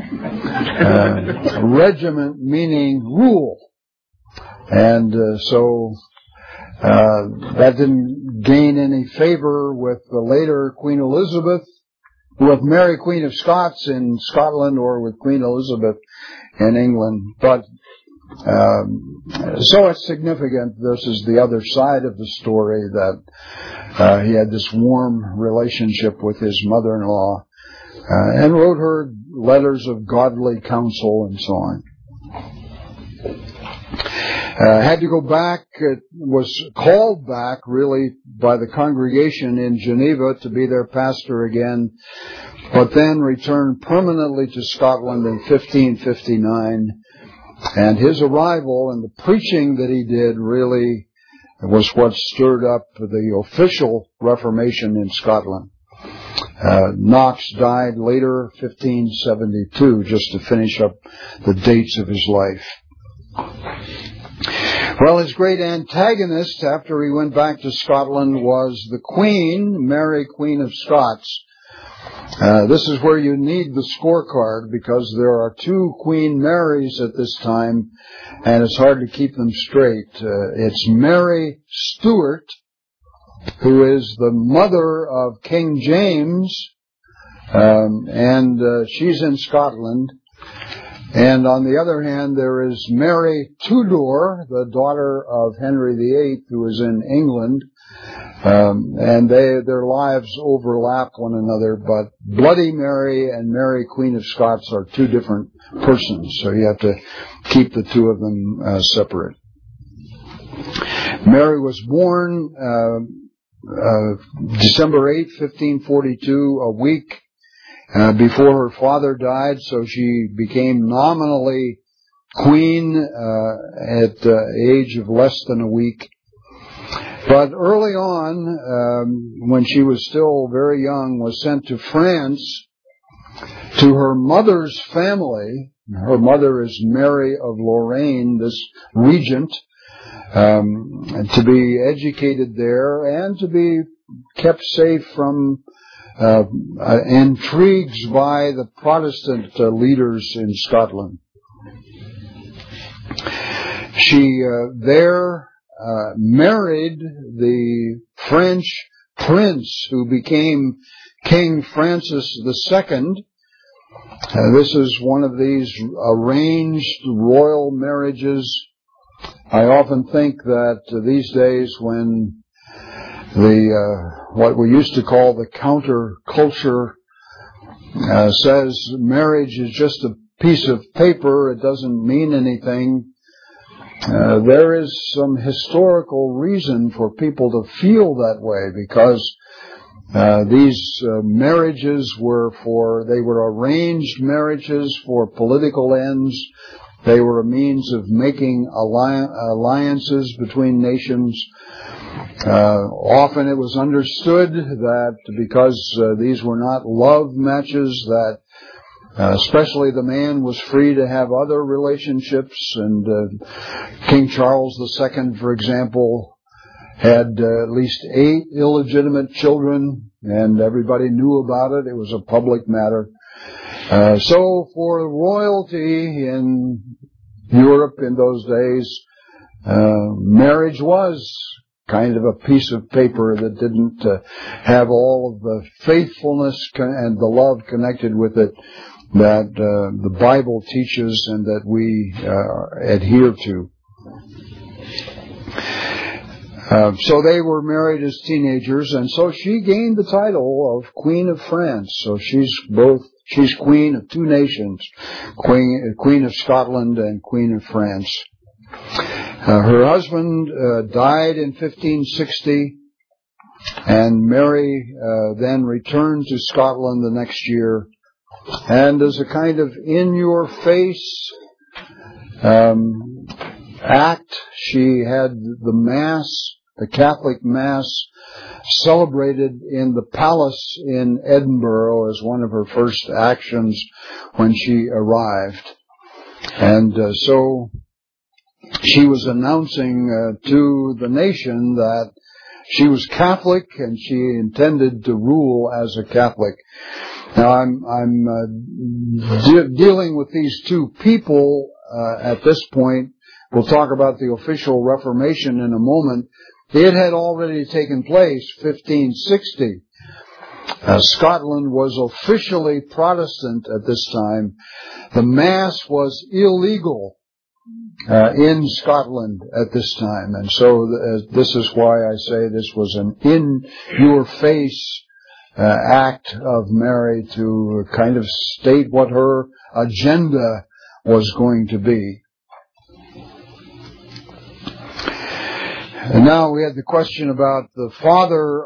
Regiment meaning rule. And so that didn't gain any favor with the later Queen Elizabeth, with Mary Queen of Scots in Scotland, or with Queen Elizabeth in England. But so it's significant. This is the other side of the story, that he had this warm relationship with his mother-in-law, and wrote her letters of godly counsel and so on. Had to go back. It was called back really by the congregation in Geneva to be their pastor again, but then returned permanently to Scotland in 1559. And his arrival and the preaching that he did really was what stirred up the official Reformation in Scotland. Knox died later, 1572, just to finish up the dates of his life. Well, his great antagonist after he went back to Scotland was the Queen, Mary, Queen of Scots. This is where you need the scorecard, because there are two Queen Marys at this time, and it's hard to keep them straight. It's Mary Stuart, who is the mother of King James, and she's in Scotland. And on the other hand, there is Mary Tudor, the daughter of Henry VIII, who is in England. And their lives overlap one another, but Bloody Mary and Mary Queen of Scots are two different persons, so you have to keep the two of them separate. Mary was born December 8, 1542, a week before her father died, so she became nominally queen at the age of less than a week. But early on, when she was still very young, was sent to France to her mother's family. Her mother is Mary of Lorraine, this regent, to be educated there and to be kept safe from intrigues by the Protestant leaders in Scotland. She there married the French prince who became King Francis II. This is one of these arranged royal marriages. I often think that these days, when what we used to call the counterculture says marriage is just a piece of paper, it doesn't mean anything, there is some historical reason for people to feel that way, because these marriages were arranged marriages for political ends. They were a means of making alliances between nations. Often it was understood that because these were not love matches, that especially the man was free to have other relationships. And King Charles II, for example, had at least 8 illegitimate children, and everybody knew about it. It was a public matter. So for royalty in Europe in those days, marriage was kind of a piece of paper that didn't have all of the faithfulness and the love connected with it that the Bible teaches and that we adhere to. So they were married as teenagers, and so she gained the title of Queen of France. So she's queen of 2 nations, Queen of Scotland and Queen of France. Her husband died in 1560, and Mary then returned to Scotland the next year. And as a kind of in-your-face act, she had the Mass the Catholic Mass celebrated in the palace in Edinburgh as one of her first actions when she arrived. And so she was announcing to the nation that she was Catholic and she intended to rule as a Catholic. Now I'm dealing with these two people at this point. We'll talk about the official Reformation in a moment. It had already taken place, 1560. Scotland was officially Protestant at this time. The Mass was illegal in Scotland at this time. And so this is why I say this was an in-your-face act of Mary to kind of state what her agenda was going to be. And now we had the question about the father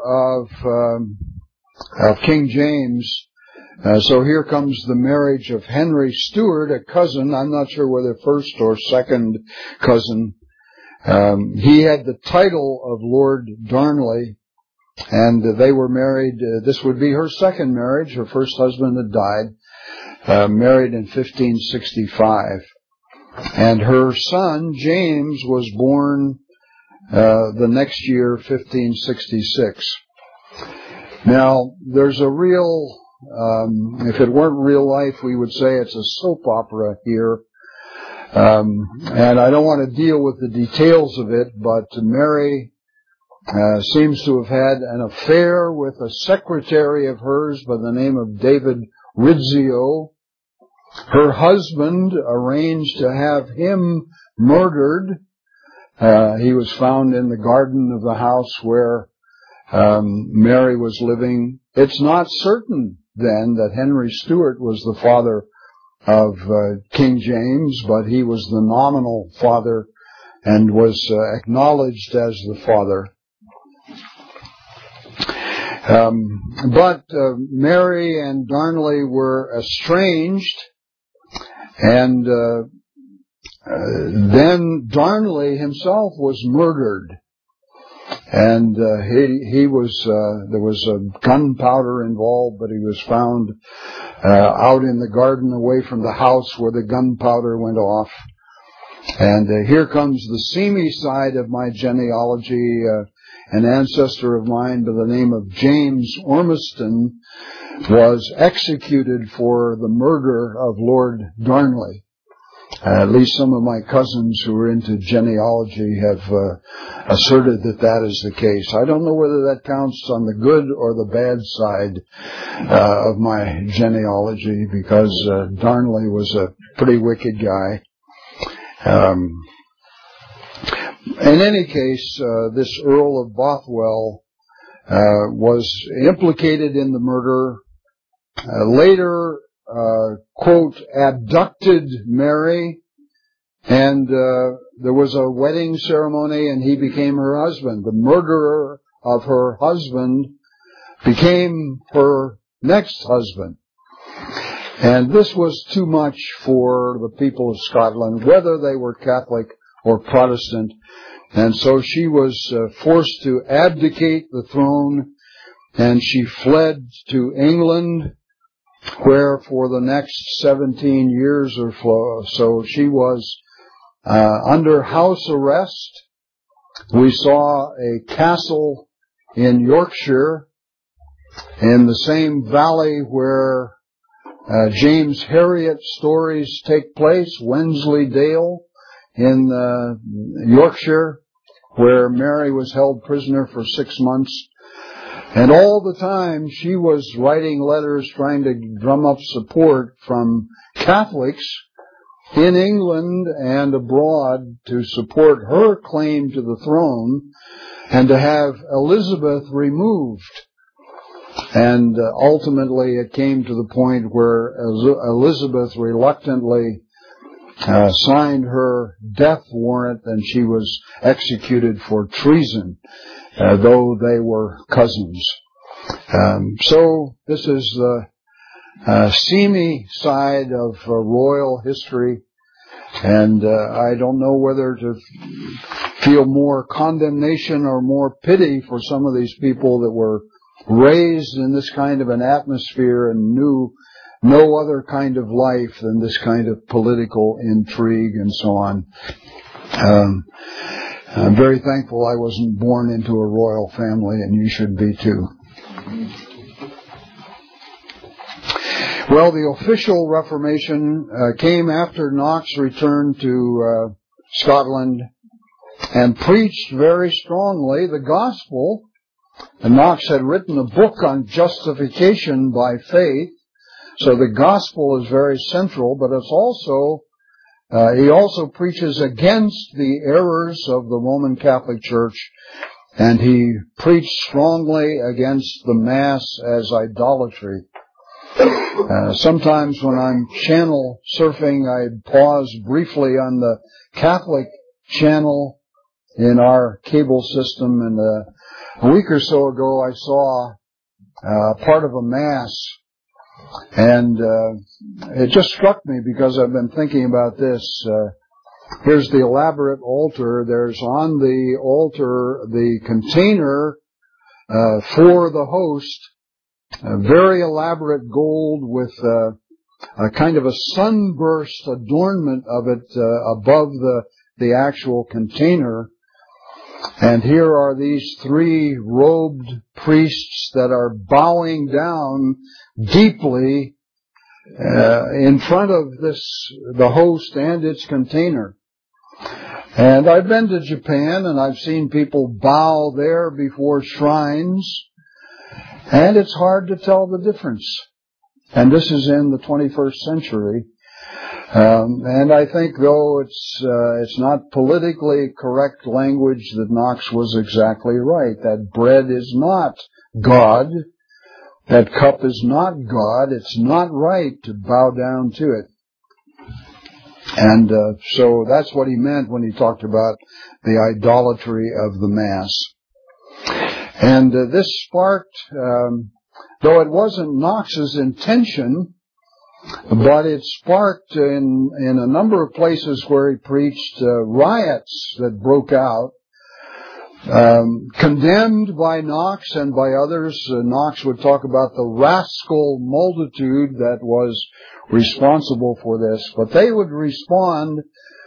of King James. So here comes the marriage of Henry Stuart, a cousin. I'm not sure whether first or second cousin. He had the title of Lord Darnley, and they were married. This would be her second marriage. Her first husband had died, married in 1565. And her son, James, was born the next year, 1566. Now, there's a real, if it weren't real life, we would say it's a soap opera here. And I don't want to deal with the details of it, but Mary seems to have had an affair with a secretary of hers by the name of David Rizzio. Her husband arranged to have him murdered. He was found in the garden of the house where Mary was living. It's not certain then that Henry Stuart was the father of King James, but he was the nominal father and was acknowledged as the father. But Mary and Darnley were estranged, and then Darnley himself was murdered. And he was there was gunpowder involved, but he was found out in the garden away from the house where the gunpowder went off. And here comes the seamy side of my genealogy. An ancestor of mine by the name of James Ormiston was executed for the murder of Lord Darnley. At least some of my cousins who are into genealogy have asserted that that is the case. I don't know whether that counts on the good or the bad side of my genealogy, because Darnley was a pretty wicked guy. In any case, this Earl of Bothwell was implicated in the murder. Later, quote, abducted Mary, and there was a wedding ceremony, and he became her husband. The murderer of her husband became her next husband. And this was too much for the people of Scotland, whether they were Catholic or Protestant. And so she was forced to abdicate the throne, and she fled to England, where for the next 17 years or so she was under house arrest. We saw a castle in Yorkshire, in the same valley where James Herriot stories take place, Wensleydale in Yorkshire, where Mary was held prisoner for 6 months. And all the time she was writing letters trying to drum up support from Catholics in England and abroad to support her claim to the throne and to have Elizabeth removed. And ultimately it came to the point where Elizabeth reluctantly signed her death warrant, and she was executed for treason, though they were cousins. So this is the seamy side of royal history, and I don't know whether to feel more condemnation or more pity for some of these people that were raised in this kind of an atmosphere and knew no other kind of life than this kind of political intrigue and so on. I'm very thankful I wasn't born into a royal family, and you should be too. Well, the official Reformation came after Knox returned to Scotland and preached very strongly the gospel. And Knox had written a book on justification by faith, so the gospel is very central, but it's also he also preaches against the errors of the Roman Catholic Church, and he preached strongly against the Mass as idolatry. Sometimes when I'm channel surfing, I pause briefly on the Catholic channel in our cable system, and a week or so ago I saw part of a Mass, and it just struck me because I've been thinking about this. Here's the elaborate altar. There's on the altar the container for the host, a very elaborate gold with a kind of a sunburst adornment of it above the actual container. And here are these three robed priests that are bowing down deeply in front of the host and its container. And I've been to Japan, and I've seen people bow there before shrines, and it's hard to tell the difference. And this is in the 21st century. And I think, though it's not politically correct language, that Knox was exactly right. That bread is not God. That cup is not God. It's not right to bow down to it. And so that's what he meant when he talked about the idolatry of the Mass. And this sparked, though it wasn't Knox's intention, but it sparked in a number of places where he preached riots that broke out, condemned by Knox and by others. Knox would talk about the rascal multitude that was responsible for this, but they would respond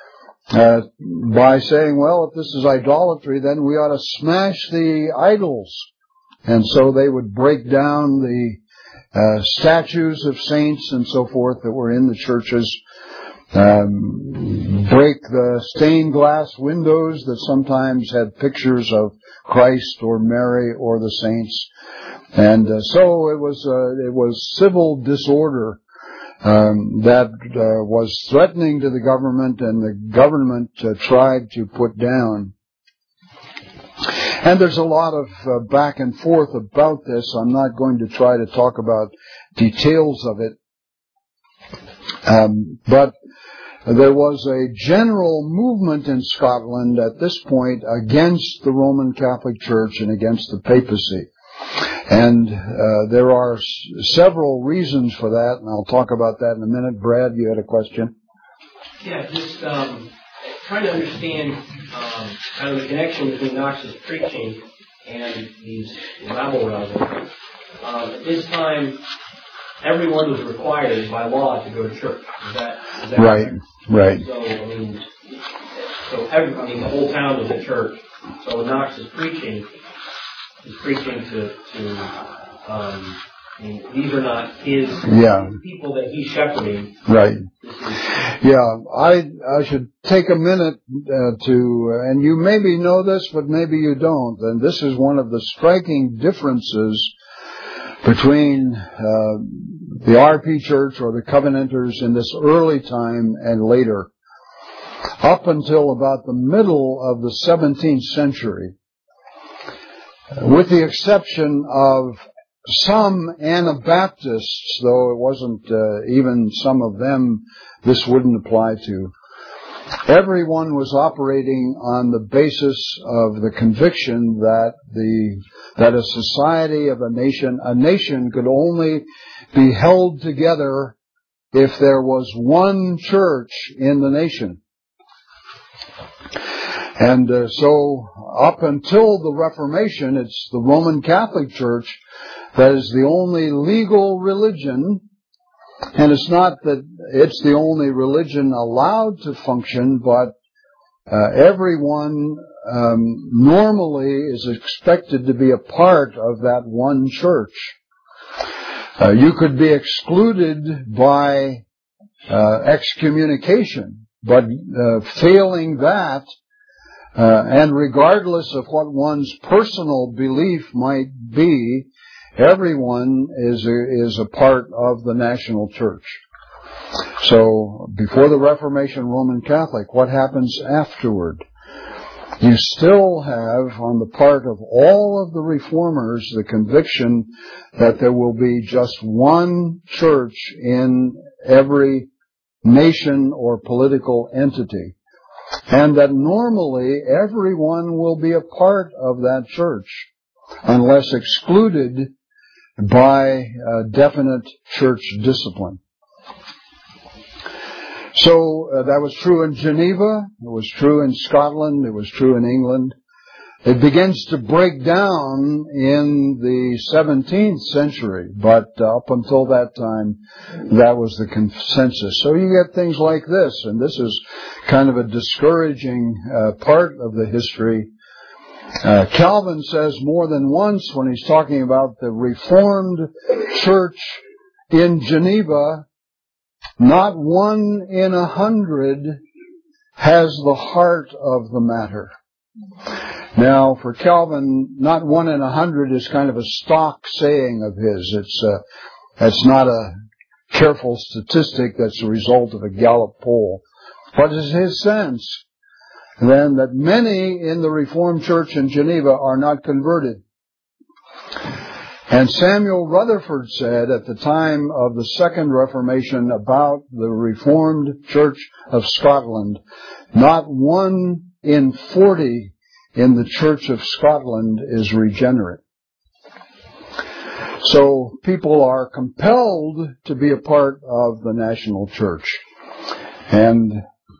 by saying, well, if this is idolatry, then we ought to smash the idols. And so they would break down the statues of saints and so forth that were in the churches, break the stained glass windows that sometimes had pictures of Christ or Mary or the saints. And so it was civil disorder that was threatening to the government, and the government tried to put down. And there's a lot of back and forth about this. I'm not going to try to talk about details of it. But there was a general movement in Scotland at this point against the Roman Catholic Church and against the papacy. And there are several reasons for that, and I'll talk about that in a minute. Brad, you had a question? Yeah, just trying to understand kind of the connection between Knox's preaching and these rabble-rousing. At this time, everyone was required by law to go to church. Is that right? Right. So the whole town was at church. So when Knox is preaching, he's preaching to these are not his people that he's shepherding. Right. Yeah, I should take a minute and you maybe know this, but maybe you don't. And this is one of the striking differences between the RP Church or the Covenanters in this early time and later. Up until about the middle of the 17th century, with the exception of some Anabaptists, though it wasn't even some of them this wouldn't apply to, everyone was operating on the basis of the conviction that a society of a nation could only be held together if there was one church in the nation. And so up until the Reformation, it's the Roman Catholic Church that is the only legal religion. And it's not that it's the only religion allowed to function, but everyone normally is expected to be a part of that one church. You could be excluded by excommunication, but failing that, and regardless of what one's personal belief might be, everyone is a part of the national church. So, before the Reformation, Roman Catholic, what happens afterward? You still have, on the part of all of the reformers, the conviction that there will be just one church in every nation or political entity, and that normally everyone will be a part of that church, unless excluded by definite church discipline. So that was true in Geneva, it was true in Scotland, it was true in England. It begins to break down in the 17th century, but up until that time, that was the consensus. So you get things like this, and this is kind of a discouraging part of the history. Calvin says more than once when he's talking about the Reformed Church in Geneva, not 1 in 100 has the heart of the matter. Now, for Calvin, not 1 in 100 is kind of a stock saying of his. It's not a careful statistic that's a result of a Gallup poll. What is his sense? Then that many in the Reformed Church in Geneva are not converted. And Samuel Rutherford said at the time of the Second Reformation about the Reformed Church of Scotland, not 1 in 40 in the Church of Scotland is regenerate. So people are compelled to be a part of the national church. And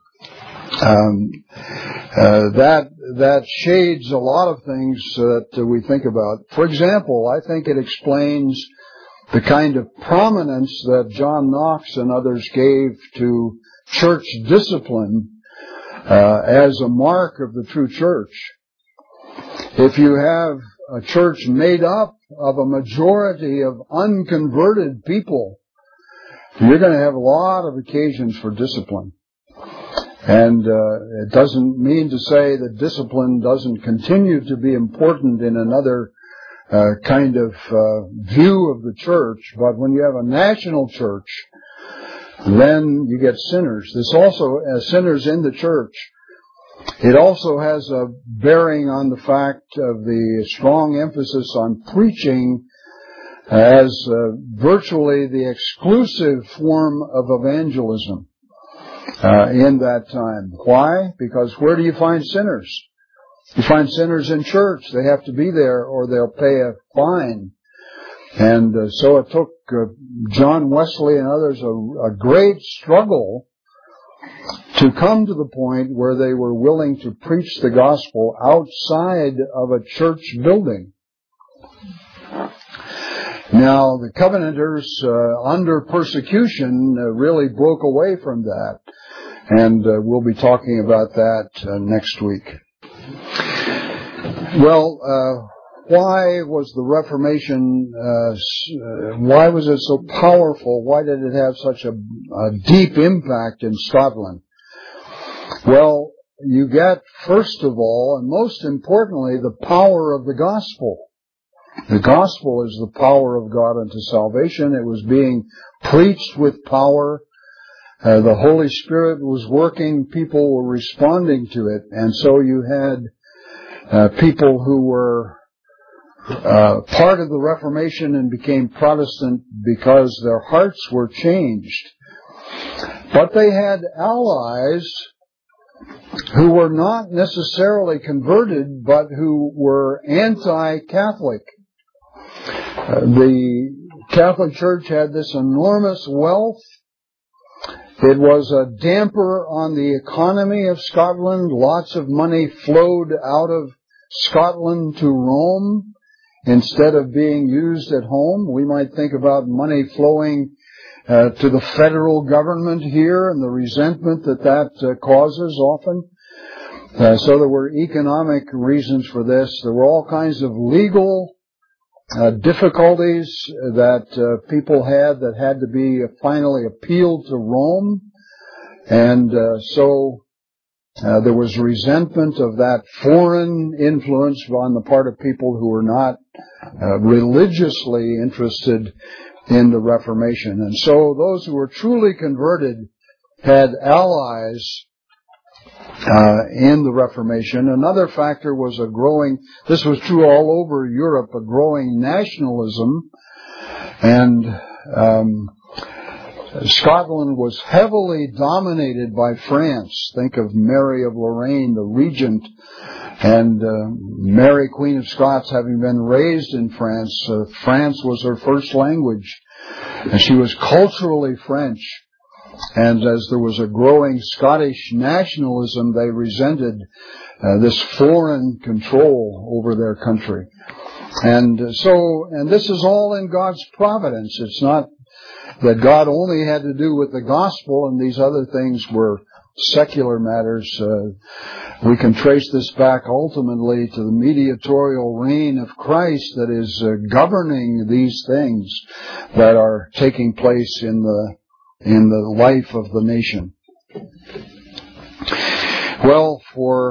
that shades a lot of things that we think about. For example, I think it explains the kind of prominence that John Knox and others gave to church discipline as a mark of the true church. If you have a church made up of a majority of unconverted people, you're going to have a lot of occasions for discipline. And it doesn't mean to say that discipline doesn't continue to be important in another kind of view of the church, but when you have a national church, then you get sinners. This also, as sinners in the church, it also has a bearing on the fact of the strong emphasis on preaching as virtually the exclusive form of evangelism in that time. Why? Because where do you find sinners? You find sinners in church. They have to be there or they'll pay a fine. And so it took John Wesley and others a great struggle to come to the point where they were willing to preach the gospel outside of a church building. Now, the Covenanters, under persecution, really broke away from that. And we'll be talking about that next week. Well, why was the Reformation, why was it so powerful? Why did it have such a deep impact in Scotland? Well, you get, first of all, and most importantly, the power of the gospel. The gospel is the power of God unto salvation. It was being preached with power. The Holy Spirit was working. People were responding to it. And so you had people who were part of the Reformation and became Protestant because their hearts were changed. But they had allies who were not necessarily converted, but who were anti-Catholic. The Catholic Church had this enormous wealth. It was a damper on the economy of Scotland. Lots of money flowed out of Scotland to Rome instead of being used at home. We might think about money flowing to the federal government here and the resentment that causes often. So there were economic reasons for this. There were all kinds of legal difficulties that people had that had to be finally appealed to Rome. And so there was resentment of that foreign influence on the part of people who were not religiously interested in the Reformation. And so those who were truly converted had allies in the Reformation. Another factor was this was true all over Europe, a growing nationalism. And Scotland was heavily dominated by France. Think of Mary of Lorraine, the regent, and Mary, Queen of Scots, having been raised in France. France was her first language, and she was culturally French. And as there was a growing Scottish nationalism, they resented this foreign control over their country. And this is all in God's providence. It's not that God only had to do with the gospel and these other things were secular matters. We can trace this back ultimately to the mediatorial reign of Christ that is governing these things that are taking place in the life of the nation. Well,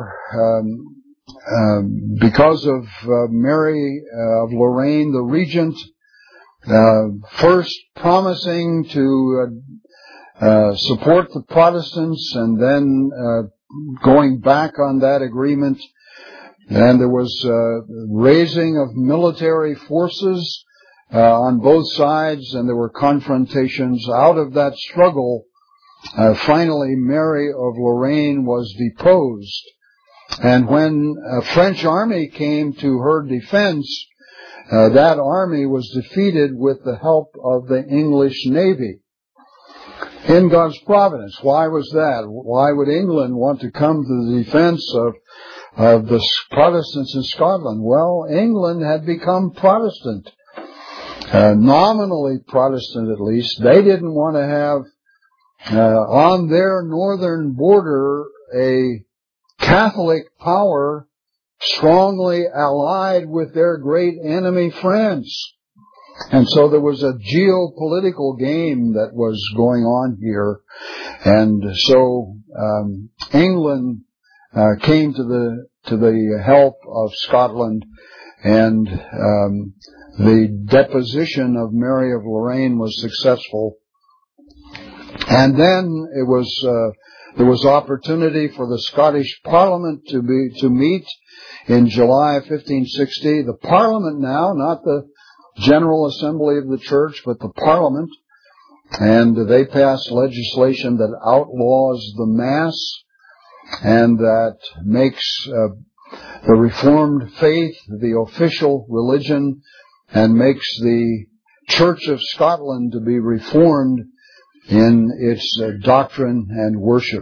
because of Mary of Lorraine, the regent, first promising to support the Protestants and then going back on that agreement, and there was raising of military forces on both sides, and there were confrontations. Out of that struggle, finally Mary of Lorraine was deposed. And when a French army came to her defense, that army was defeated with the help of the English Navy. In God's providence. Why was that? Why would England want to come to the defense of the Protestants in Scotland? Well, England had become Protestant. Nominally Protestant at least. They didn't want to have on their northern border a Catholic power strongly allied with their great enemy France. And so there was a geopolitical game that was going on here. And so England came to the help of Scotland, and the deposition of Mary of Lorraine was successful. And then there was opportunity for the Scottish Parliament to meet in July 1560. The Parliament now, not the General Assembly of the Church, but the Parliament. And they passed legislation that outlaws the Mass and that makes the Reformed faith the official religion and makes the Church of Scotland to be reformed in its doctrine and worship.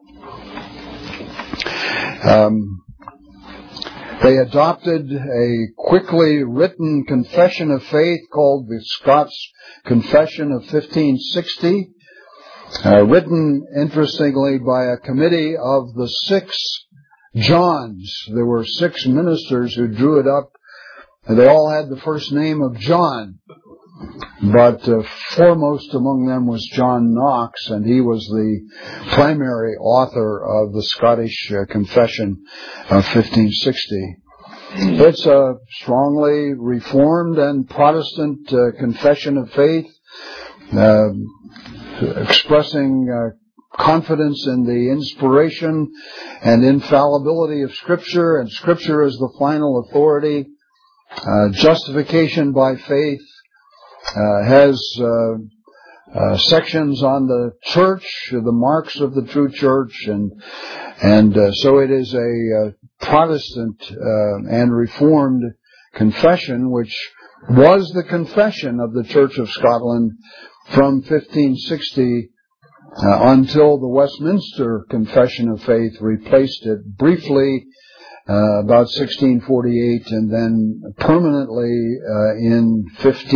They adopted a quickly written confession of faith called the Scots Confession of 1560, written, interestingly, by a committee of the 6 Johns. There were 6 ministers who drew it up, and they all had the first name of John. But foremost among them was John Knox, and he was the primary author of the Scottish Confession of 1560. It's a strongly Reformed and Protestant confession of faith, expressing confidence in the inspiration and infallibility of Scripture, and Scripture is the final authority. Justification by faith has sections on the church, the marks of the true church, and so it is a Protestant and Reformed confession, which was the confession of the Church of Scotland from 1560 until the Westminster Confession of Faith replaced it briefly about 1648, and then permanently in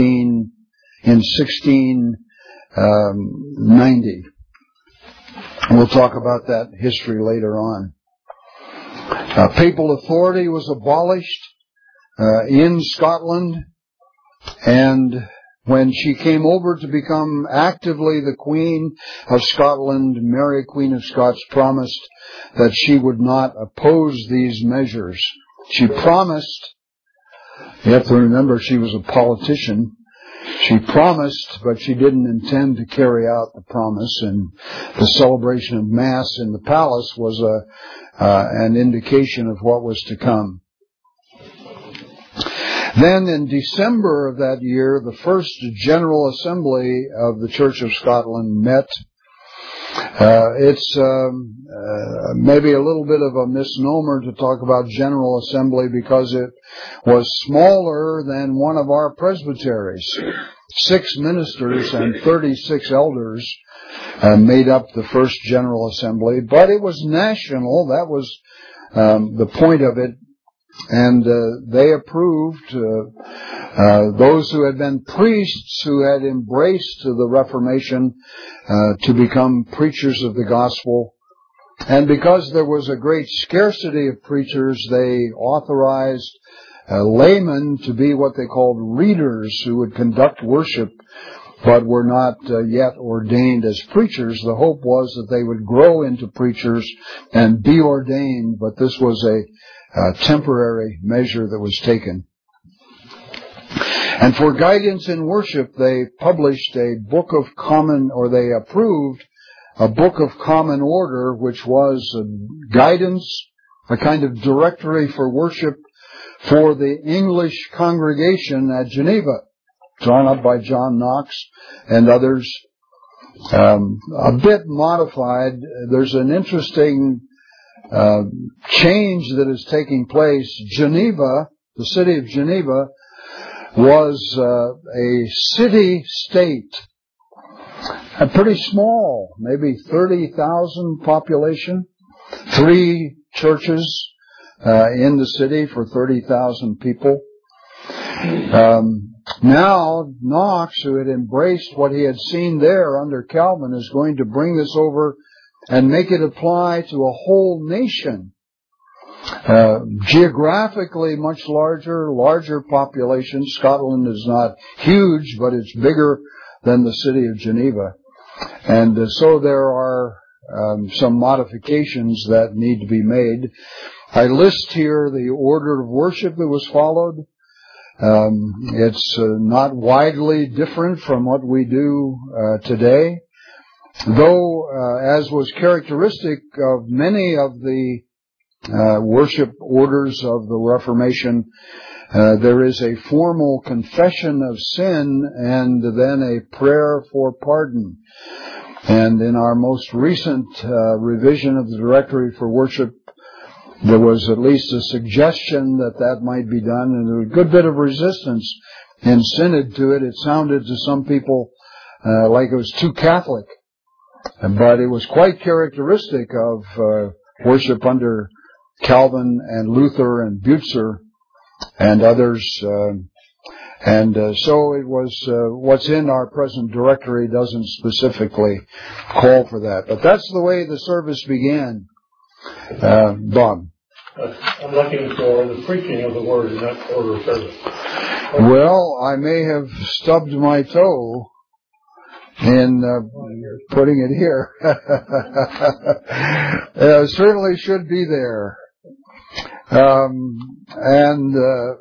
1690. We'll talk about that history later on. Papal authority was abolished in Scotland, and when she came over to become actively the Queen of Scotland, Mary, Queen of Scots, promised that she would not oppose these measures. She promised, you have to remember she was a politician, she promised, but she didn't intend to carry out the promise, and the celebration of Mass in the palace was an indication of what was to come. Then in December of that year, the first General Assembly of the Church of Scotland met. It's maybe a little bit of a misnomer to talk about General Assembly because it was smaller than one of our presbyteries. 6 ministers and 36 elders made up the first General Assembly, but it was national. That was the point of it. And they approved those who had been priests who had embraced the Reformation to become preachers of the gospel. And because there was a great scarcity of preachers, they authorized laymen to be what they called readers, who would conduct worship but were not yet ordained as preachers. The hope was that they would grow into preachers and be ordained, but this was a temporary measure that was taken. And for guidance in worship, they published a Book of Common, or they approved a Book of Common Order, which was guidance, a kind of directory for worship for the English congregation at Geneva, drawn up by John Knox and others. A bit modified. There's an interesting change that is taking place. Geneva, the city of Geneva, was a city-state, pretty small, maybe 30,000 population, 3 churches in the city for 30,000 people. Now, Knox, who had embraced what he had seen there under Calvin, is going to bring this over and make it apply to a whole nation. Geographically much larger population. Scotland is not huge, but it's bigger than the city of Geneva. And so there are some modifications that need to be made. I list here the order of worship that was followed. It's not widely different from what we do today. Though, as was characteristic of many of the worship orders of the Reformation, there is a formal confession of sin and then a prayer for pardon. And in our most recent revision of the Directory for Worship, there was at least a suggestion that might be done, and there was a good bit of resistance in Synod to it. It sounded to some people like it was too Catholic. But it was quite characteristic of worship under Calvin and Luther and Butzer and others. So it was, what's in our present directory doesn't specifically call for that. But that's the way the service began. Bob. I'm looking for the preaching of the word in that order of service. Well, I may have stubbed my toe in putting it here. Certainly should be there. And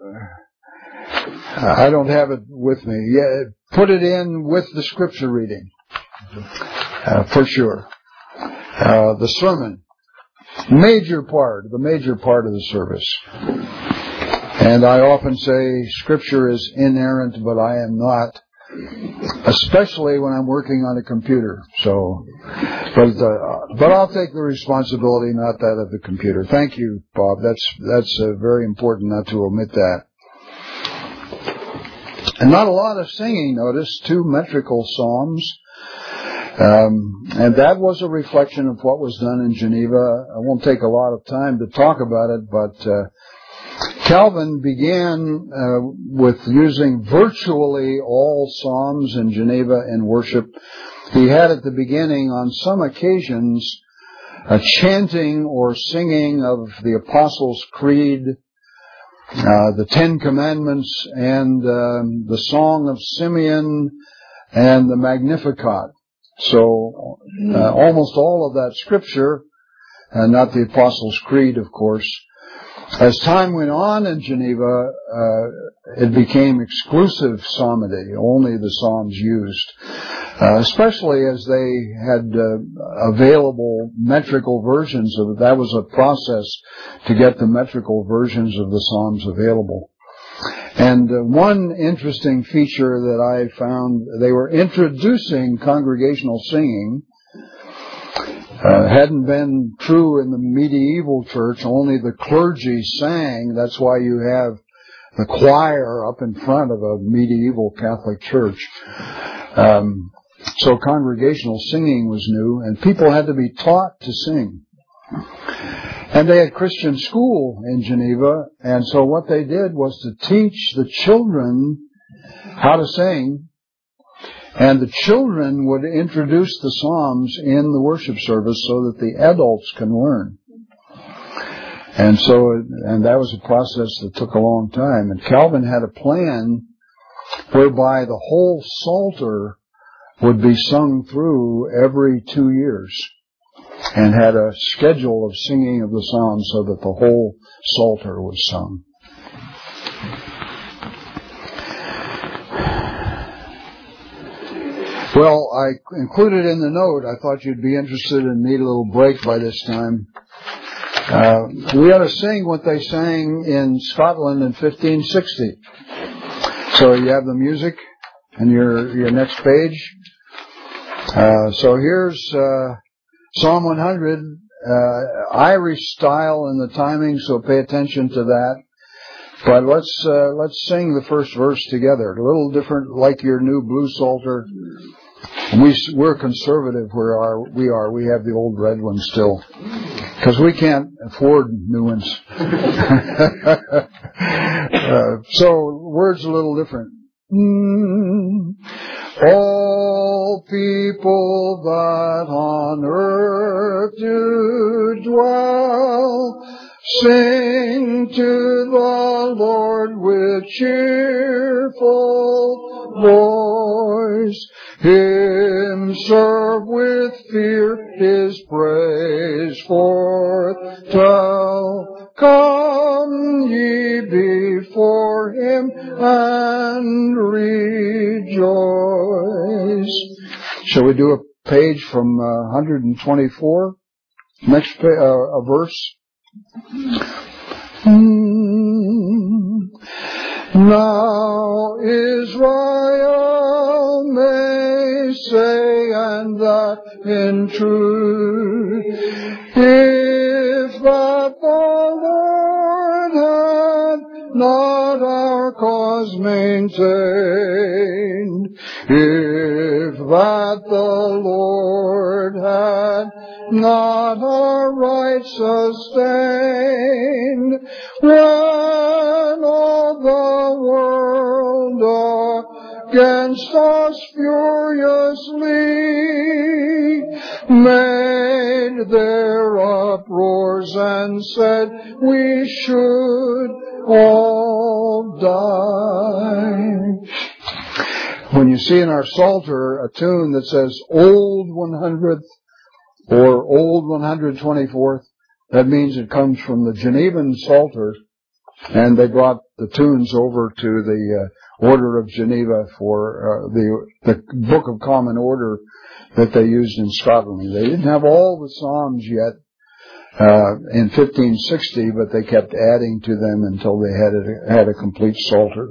I don't have it with me. Yeah, put it in with the scripture reading, for sure. The sermon, the major part of the service. And I often say scripture is inerrant, but I am not, especially when I'm working on a computer. So, but I'll take the responsibility, not that of the computer. Thank you, Bob. That's very important not to omit that. And not a lot of singing, notice, 2 metrical psalms. And that was a reflection of what was done in Geneva. I won't take a lot of time to talk about it, but Calvin began with using virtually all psalms in Geneva in worship. He had at the beginning, on some occasions, a chanting or singing of the Apostles' Creed, the Ten Commandments, and the Song of Simeon, and the Magnificat. So almost all of that scripture, and not the Apostles' Creed, of course. As time went on in Geneva, it became exclusive psalmody, only the psalms used, especially as they had available metrical versions of it. That was a process to get the metrical versions of the psalms available. And one interesting feature that I found, they were introducing congregational singing. Hadn't been true in the medieval church. Only the clergy sang. That's why you have the choir up in front of a medieval Catholic church. So congregational singing was new, and people had to be taught to sing. And they had Christian school in Geneva, and so what they did was to teach the children how to sing, and the children would introduce the psalms in the worship service so that the adults can learn. And that was a process that took a long time. And Calvin had a plan whereby the whole Psalter would be sung through every 2 years, and had a schedule of singing of the psalms so that the whole Psalter was sung. Well, I included in the note, I thought you'd be interested and need a little break by this time. We ought to sing what they sang in Scotland in 1560. So you have the music in your next page. So here's Psalm 100, Irish style in the timing, so pay attention to that. But let's sing the first verse together. A little different, like your new blue Psalter. We're conservative where we are. We have the old red one still, because we can't afford new ones. So words a little different. All people that on earth do dwell, sing to the Lord with cheerful voice. Him serve with fear, His praise forth tell. Come ye before Him and rejoice. Shall we do a page from 124? Next a verse. Now Israel may say, and that in truth, if that the Lord had not our cause maintained, if that the Lord had not our right sustained, when all the world against us furiously made their uproars and said we should all die. When you see in our Psalter a tune that says Old 100th or Old 124th, that means it comes from the Genevan Psalter, and they brought the tunes over to the Order of Geneva for the Book of Common Order that they used in Scotland. They didn't have all the Psalms yet in 1560, but they kept adding to them until they had a complete Psalter.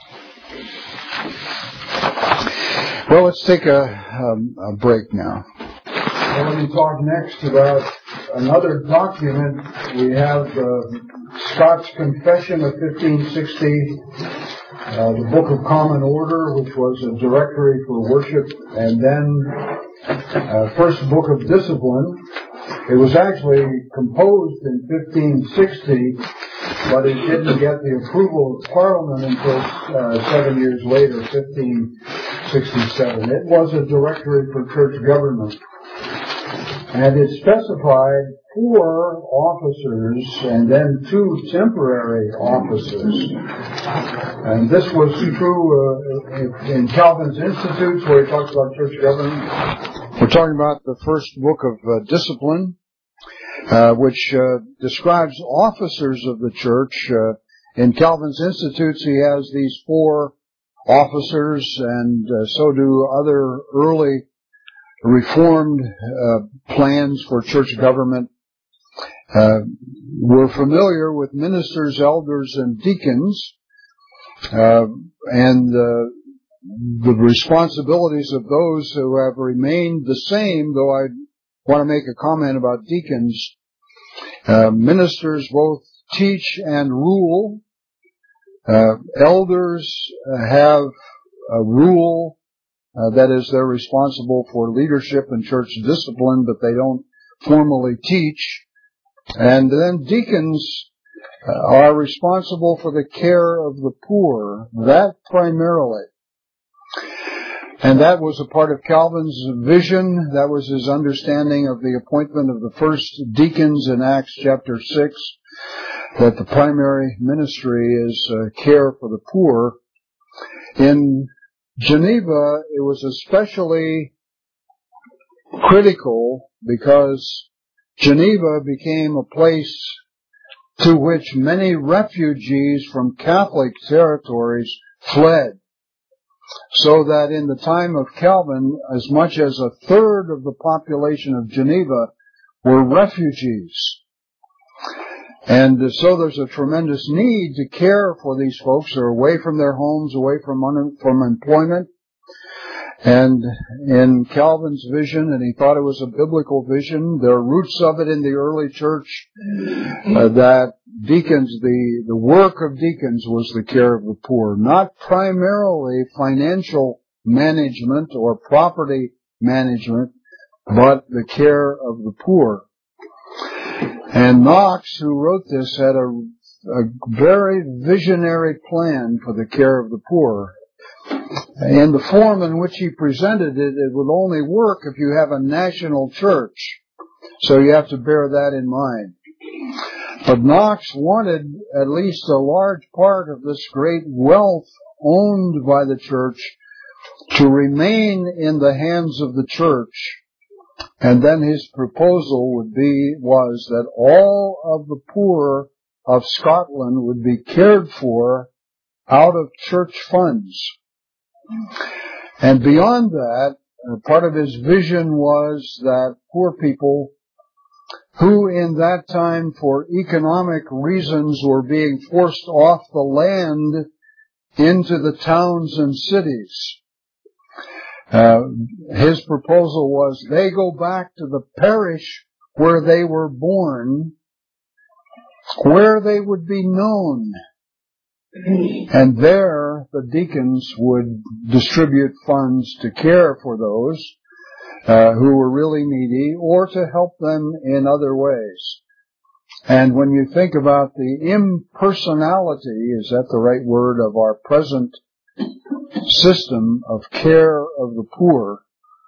Well, let's take a break now. Well, let me talk next about another document. We have Scott's Confession of 1560, the Book of Common Order, which was a directory for worship, and then first book of discipline. It was actually composed in 1560, but it didn't get the approval of Parliament until 7 years later, 1567. It was a directory for church government. And it specified 4 officers and then 2 temporary officers. And this was true in Calvin's Institutes, where he talks about church government. We're talking about the first book of discipline, which describes officers of the church. In Calvin's Institutes, he has these 4 officers, and so do other early Reformed plans for church government. We're familiar with ministers, elders, and deacons, and the responsibilities of those who have remained the same, though I want to make a comment about deacons. Ministers both teach and rule. Elders have a rule. That is, they're responsible for leadership and church discipline, but they don't formally teach. And then deacons are responsible for the care of the poor, that primarily. And that was a part of Calvin's vision. That was his understanding of the appointment of the first deacons in Acts chapter 6, that the primary ministry is care for the poor. In Geneva, it was especially critical because Geneva became a place to which many refugees from Catholic territories fled. So that in the time of Calvin, as much as 1/3 of the population of Geneva were refugees. And so there's a tremendous need to care for these folks who are away from their homes, away from employment. And in Calvin's vision, and he thought it was a biblical vision, there are roots of it in the early church, that deacons, the work of deacons was the care of the poor, not primarily financial management or property management, but the care of the poor. And Knox, who wrote this, had a very visionary plan for the care of the poor. In the form in which he presented it, it would only work if you have a national church. So you have to bear that in mind. But Knox wanted at least a large part of this great wealth owned by the church to remain in the hands of the church. And then his proposal was that all of the poor of Scotland would be cared for out of church funds. And beyond that, part of his vision was that poor people who in that time for economic reasons were being forced off the land into the towns and cities. His proposal was they go back to the parish where they were born, where they would be known. And there the deacons would distribute funds to care for those who were really needy or to help them in other ways. And when you think about the impersonality, is that the right word, of our present system of care of the poor,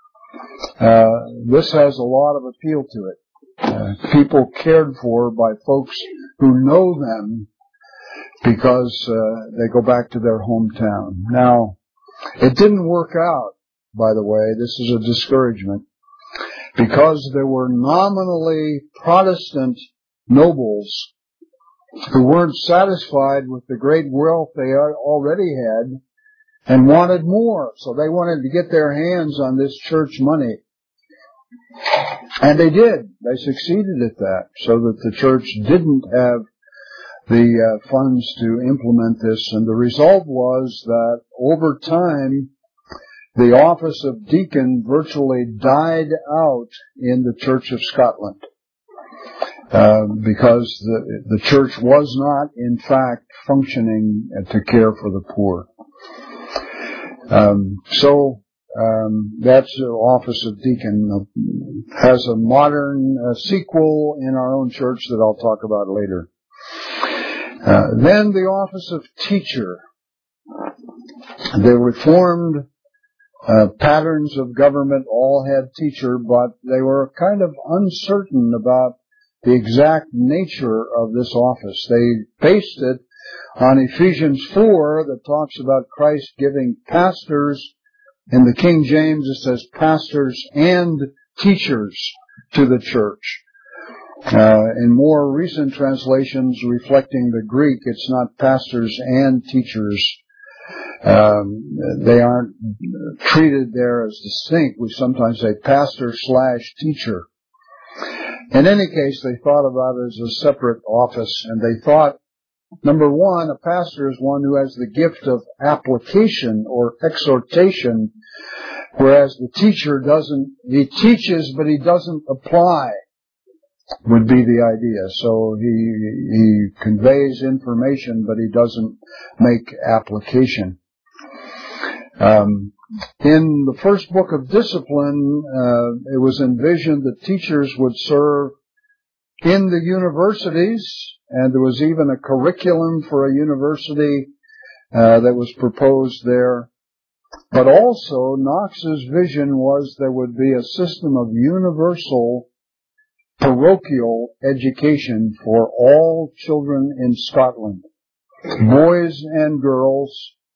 this has a lot of appeal to it. People cared for by folks who know them because they go back to their hometown. Now, it didn't work out, by the way. This is a discouragement. Because there were nominally Protestant nobles who weren't satisfied with the great wealth they already had and wanted more. So they wanted to get their hands on this church money. And they did. They succeeded at that, so that the church didn't have the funds to implement this. And the result was that over time, the office of deacon virtually died out in the Church of Scotland, because the church was not, in fact, functioning to care for the poor. So That's the office of deacon. Has a modern sequel in our own church that I'll talk about later. Then the office of teacher. The Reformed patterns of government all had teacher, but they were kind of uncertain about the exact nature of this office. They based it on Ephesians 4 that talks about Christ giving pastors. In the King James it says pastors and teachers to the church. In more recent translations reflecting the Greek, it's not pastors and teachers. They aren't treated there as distinct. We sometimes say pastor/teacher. In any case, they thought about it as a separate office, and they thought, number one, a pastor is one who has the gift of application or exhortation, whereas the teacher doesn't. He teaches, but he doesn't apply, would be the idea. So he conveys information, but he doesn't make application. In the first book of Discipline, it was envisioned that teachers would serve in the universities, and there was even a curriculum for a university that was proposed there. But also, Knox's vision was there would be a system of universal parochial education for all children in Scotland, boys and girls,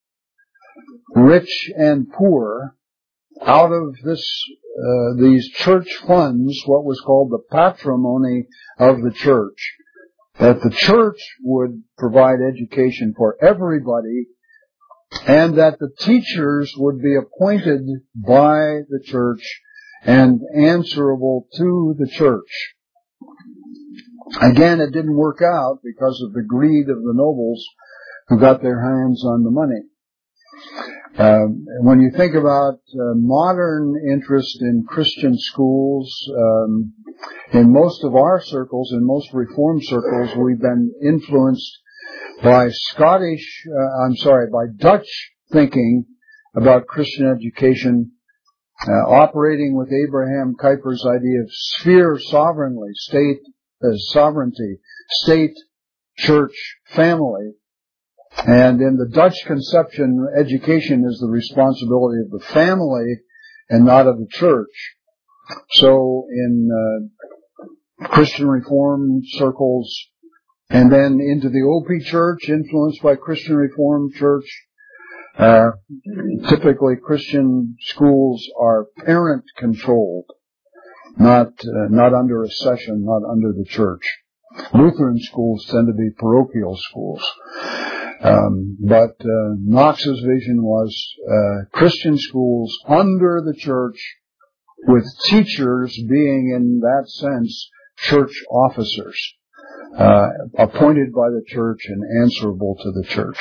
rich and poor, out of these church funds, what was called the patrimony of the church, that the church would provide education for everybody, and that the teachers would be appointed by the church and answerable to the church. Again, it didn't work out because of the greed of the nobles who got their hands on the money. When you think about modern interest in Christian schools, in most of our circles, in most Reformed circles, we've been influenced by by Dutch thinking about Christian education, operating with Abraham Kuyper's idea of sphere sovereignty, state, church, family. And in the Dutch conception, education is the responsibility of the family and not of the church. So in Christian Reformed circles, and then into the OP Church, influenced by Christian Reformed Church, typically Christian schools are parent-controlled, not under a session, not under the church. Lutheran schools tend to be parochial schools. But Knox's vision was Christian schools under the church, with teachers being, in that sense, church officers, appointed by the church and answerable to the church.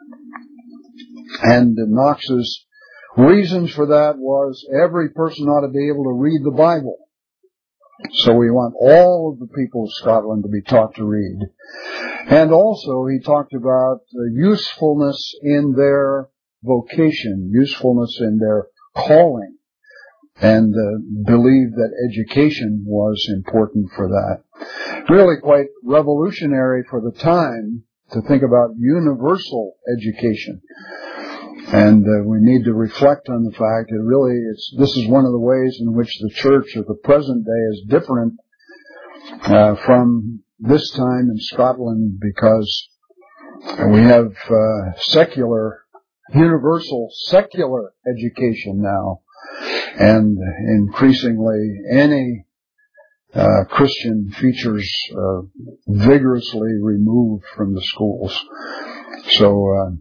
And Knox's reasons for that was every person ought to be able to read the Bible. So we want all of the people of Scotland to be taught to read. And also he talked about usefulness in their vocation, usefulness in their calling, and believed that education was important for that. Really quite revolutionary for the time to think about universal education. And we need to reflect on the fact that this is one of the ways in which the church of the present day is different from this time in Scotland, because we have universal secular education now, and increasingly any Christian features vigorously removed from the schools. So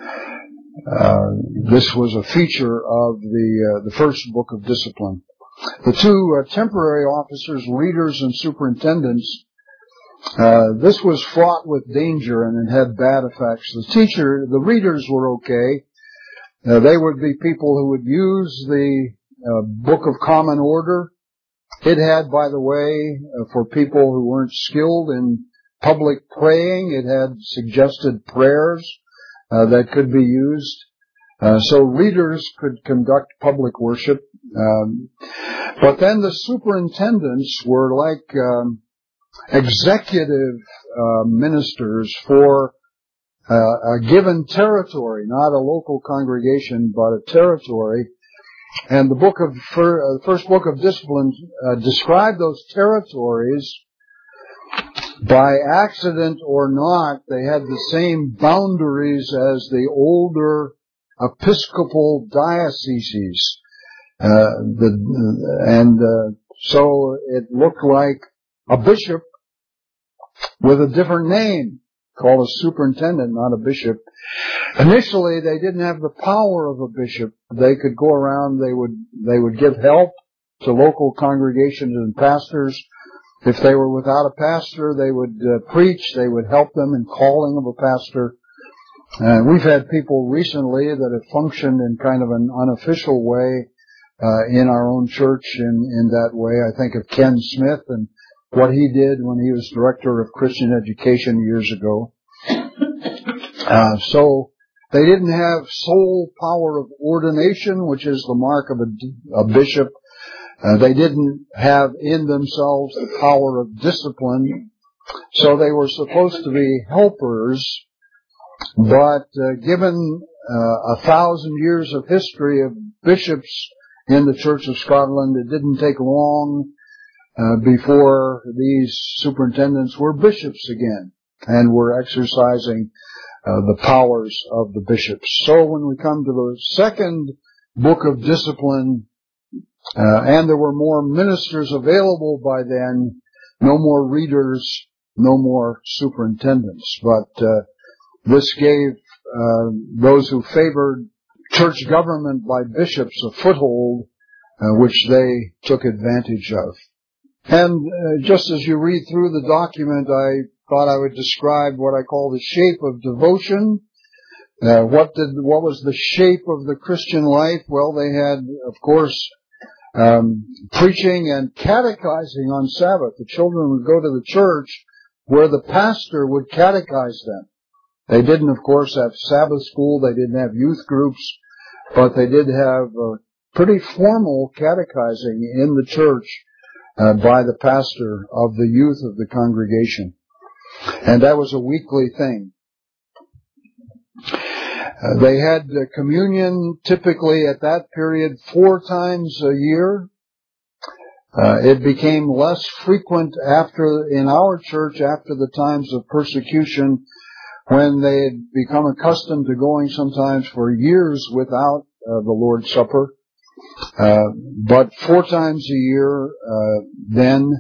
this was a feature of the first book of Discipline. The two temporary officers, readers and superintendents, this was fraught with danger and it had bad effects. The readers were okay. They would be people who would use the Book of Common Order. It had, by the way, for people who weren't skilled in public praying, it had suggested prayers that could be used. So readers could conduct public worship. But then the superintendents were like executive ministers for a given territory, not a local congregation, but a territory. And the first book of Discipline described those territories. By accident or not, they had the same boundaries as the older Episcopal dioceses. So it looked like a bishop with a different name, called a superintendent, not a bishop. Initially, they didn't have the power of a bishop. They could go around, they would give help to local congregations and pastors. If they were without a pastor, they would preach, they would help them in calling of a pastor. We've had people recently that have functioned in kind of an unofficial way in our own church in that way. I think of Ken Smith and what he did when he was director of Christian education years ago. So they didn't have sole power of ordination, which is the mark of a bishop. They didn't have in themselves the power of discipline. So they were supposed to be helpers. But given 1,000 years of history of bishops in the Church of Scotland, it didn't take long before these superintendents were bishops again and were exercising the powers of the bishops. So when we come to the second book of Discipline, and there were more ministers available by then, no more readers, no more superintendents. But this gave those who favored church government by bishops a foothold, which they took advantage of. And just as you read through the document, I thought I would describe what I call the shape of devotion. What was the shape of the Christian life? Well, they had, of course, preaching and catechizing on Sabbath. The children would go to the church where the pastor would catechize them. They didn't, of course, have Sabbath school. They didn't have youth groups, but they did have pretty formal catechizing in the church by the pastor of the youth of the congregation. And that was a weekly thing. They had communion typically at that period 4 times a year. It became less frequent in our church after the times of persecution, when they had become accustomed to going sometimes for years without the Lord's Supper. But 4 times a year, then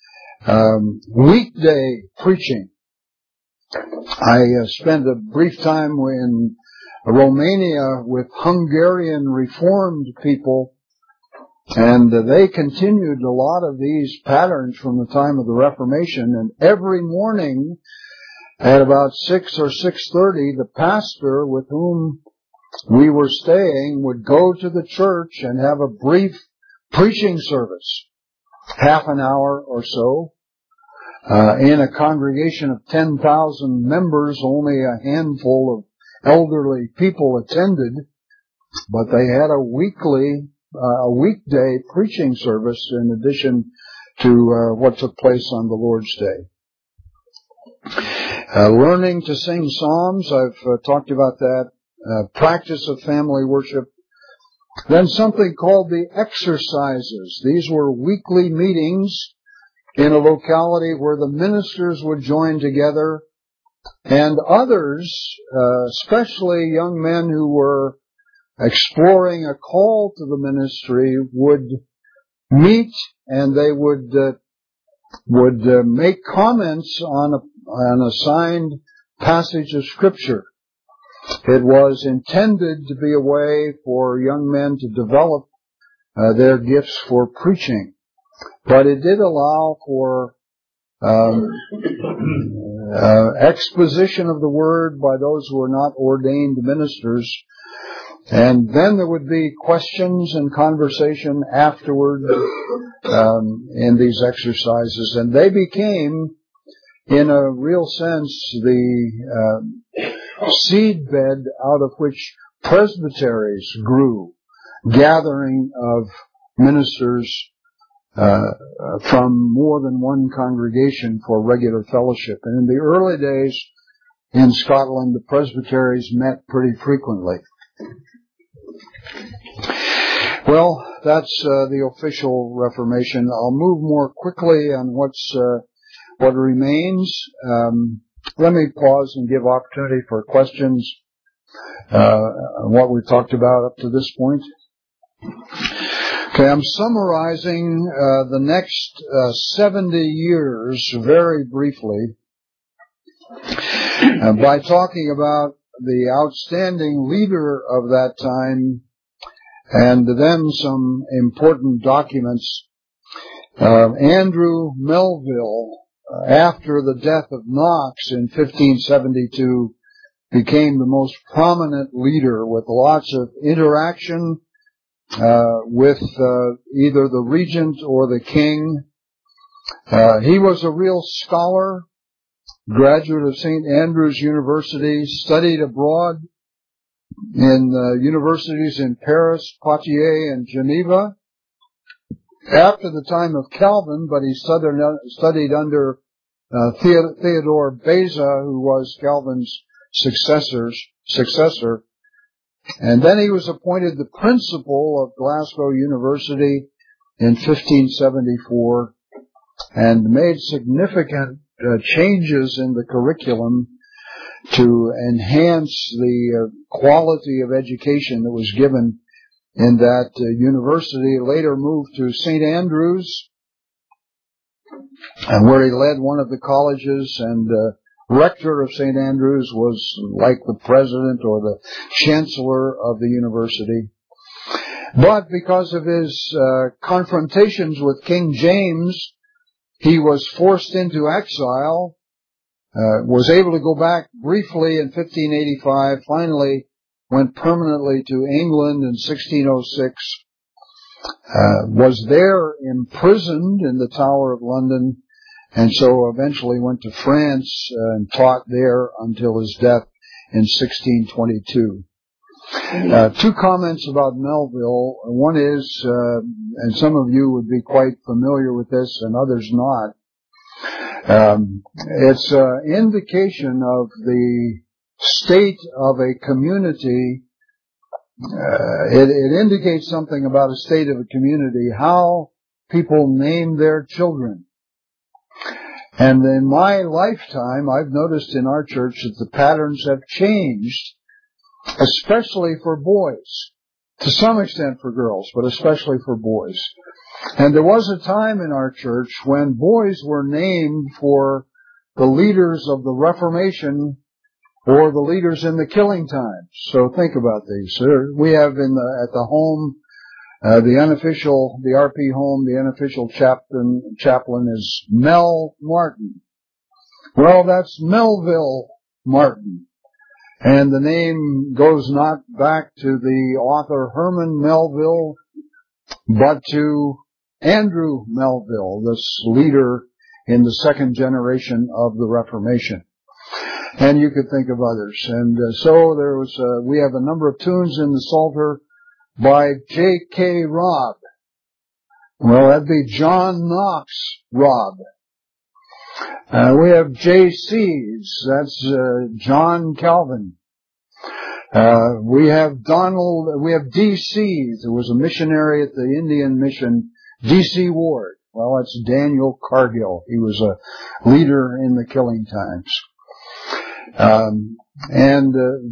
weekday preaching. I spent a brief time in Romania with Hungarian Reformed people, and they continued a lot of these patterns from the time of the Reformation. And every morning at about 6 or 6:30, the pastor with whom we were staying would go to the church and have a brief preaching service, half an hour or so. In a congregation of 10,000 members, only a handful of elderly people attended, but they had a weekday preaching service in addition to what took place on the Lord's Day. Learning to sing psalms, I've talked about that. Practice of family worship. Then something called the exercises. These were weekly meetings in a locality where the ministers would join together, and others, especially young men who were exploring a call to the ministry, would meet and they would make comments on an assigned passage of Scripture. It was intended to be a way for young men to develop their gifts for preaching. But it did allow for exposition of the Word by those who were not ordained ministers. And then there would be questions and conversation afterward in these exercises. And they became, in a real sense, the seed bed out of which presbyteries grew, gathering of ministers from more than one congregation for regular fellowship. And in the early days in Scotland, the presbyteries met pretty frequently. Well, that's the official Reformation. I'll move more quickly on what remains. Let me pause and give opportunity for questions on what we've talked about up to this point. Okay, I'm summarizing the next 70 years very briefly by talking about the outstanding leader of that time and then some important documents. Andrew Melville, after the death of Knox in 1572, became the most prominent leader with lots of interaction with either the regent or the king. He was a real scholar, graduate of St. Andrews University, studied abroad in universities in Paris, Poitiers, and Geneva. After the time of Calvin, but he studied under Theodore Beza, who was Calvin's successor. And then he was appointed the principal of Glasgow University in 1574 and made significant changes in the curriculum to enhance the quality of education that was given in that university. Later moved to St. Andrews, and where he led one of the colleges, and rector of St. Andrews was like the president or the chancellor of the university. But because of his confrontations with King James, he was forced into exile, was able to go back briefly in 1585, finally went permanently to England in 1606, was there imprisoned in the Tower of London, and so eventually went to France and taught there until his death in 1622. Two comments about Melville. One is, and some of you would be quite familiar with this and others not, it's an indication of the state of a community. It indicates something about a state of a community, how people name their children. And in my lifetime, I've noticed in our church that the patterns have changed, especially for boys. To some extent for girls, but especially for boys. And there was a time in our church when boys were named for the leaders of the Reformation or the leaders in the killing times. So think about these. We have at the home, the RP home, the unofficial chaplain is Mel Martin. Well, that's Melville Martin. And the name goes not back to the author Herman Melville, but to Andrew Melville, this leader in the second generation of the Reformation. And you could think of others. And so we have a number of tunes in the Psalter by J.K. Robb. Well, that'd be John Knox Robb. We have J.C.'s. That's John Calvin. We have D.C.'s. There was a missionary at the Indian mission, D.C. Ward. Well, that's Daniel Cargill. He was a leader in the killing times. Then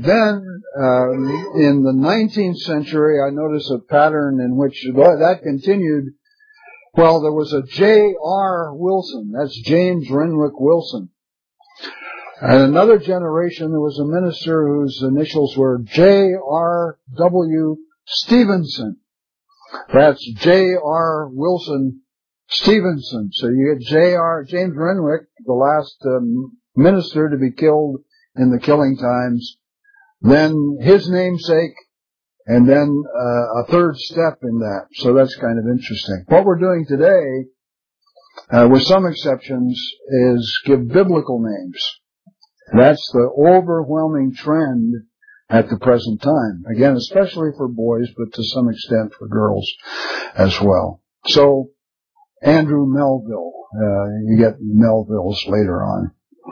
in the 19th century, I noticed a pattern in which that continued. Well, there was a J.R. Wilson. That's James Renwick Wilson. And another generation, there was a minister whose initials were J.R.W. Stevenson. That's J.R. Wilson Stevenson. So you get James Renwick, the last minister to be killed in the killing times, then his namesake, and then a third step in that. So that's kind of interesting. What we're doing today, with some exceptions, is give biblical names. That's the overwhelming trend at the present time. Again, especially for boys, but to some extent for girls as well. So, Andrew Melville. You get Melvilles later on.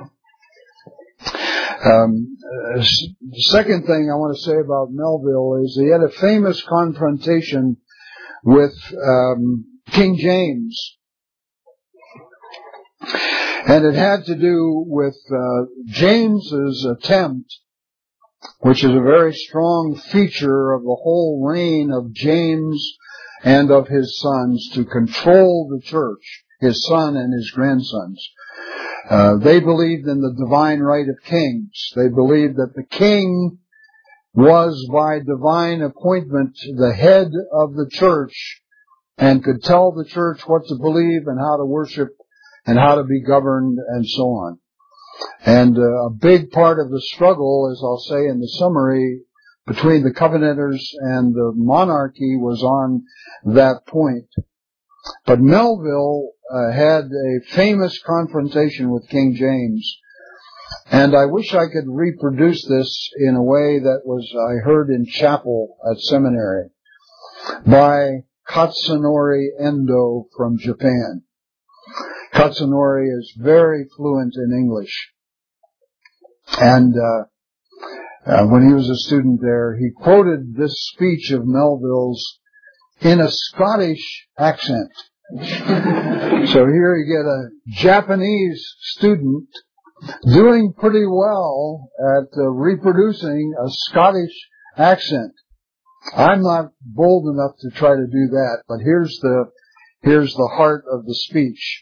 Second thing I want to say about Melville is he had a famous confrontation with King James. And it had to do with James's attempt, which is a very strong feature of the whole reign of James and of his sons, to control the church, his son and his grandsons. They believed in the divine right of kings. They believed that the king was by divine appointment the head of the church and could tell the church what to believe and how to worship and how to be governed and so on. And a big part of the struggle, as I'll say in the summary, between the Covenanters and the monarchy was on that point. But Melville had a famous confrontation with King James, and I wish I could reproduce this in a way that I heard in chapel at seminary by Katsunori Endo from Japan. Katsunori is very fluent in English, and when he was a student there, he quoted this speech of Melville's in a Scottish accent. So here you get a Japanese student doing pretty well at reproducing a Scottish accent. I'm not bold enough to try to do that, but here's the heart of the speech.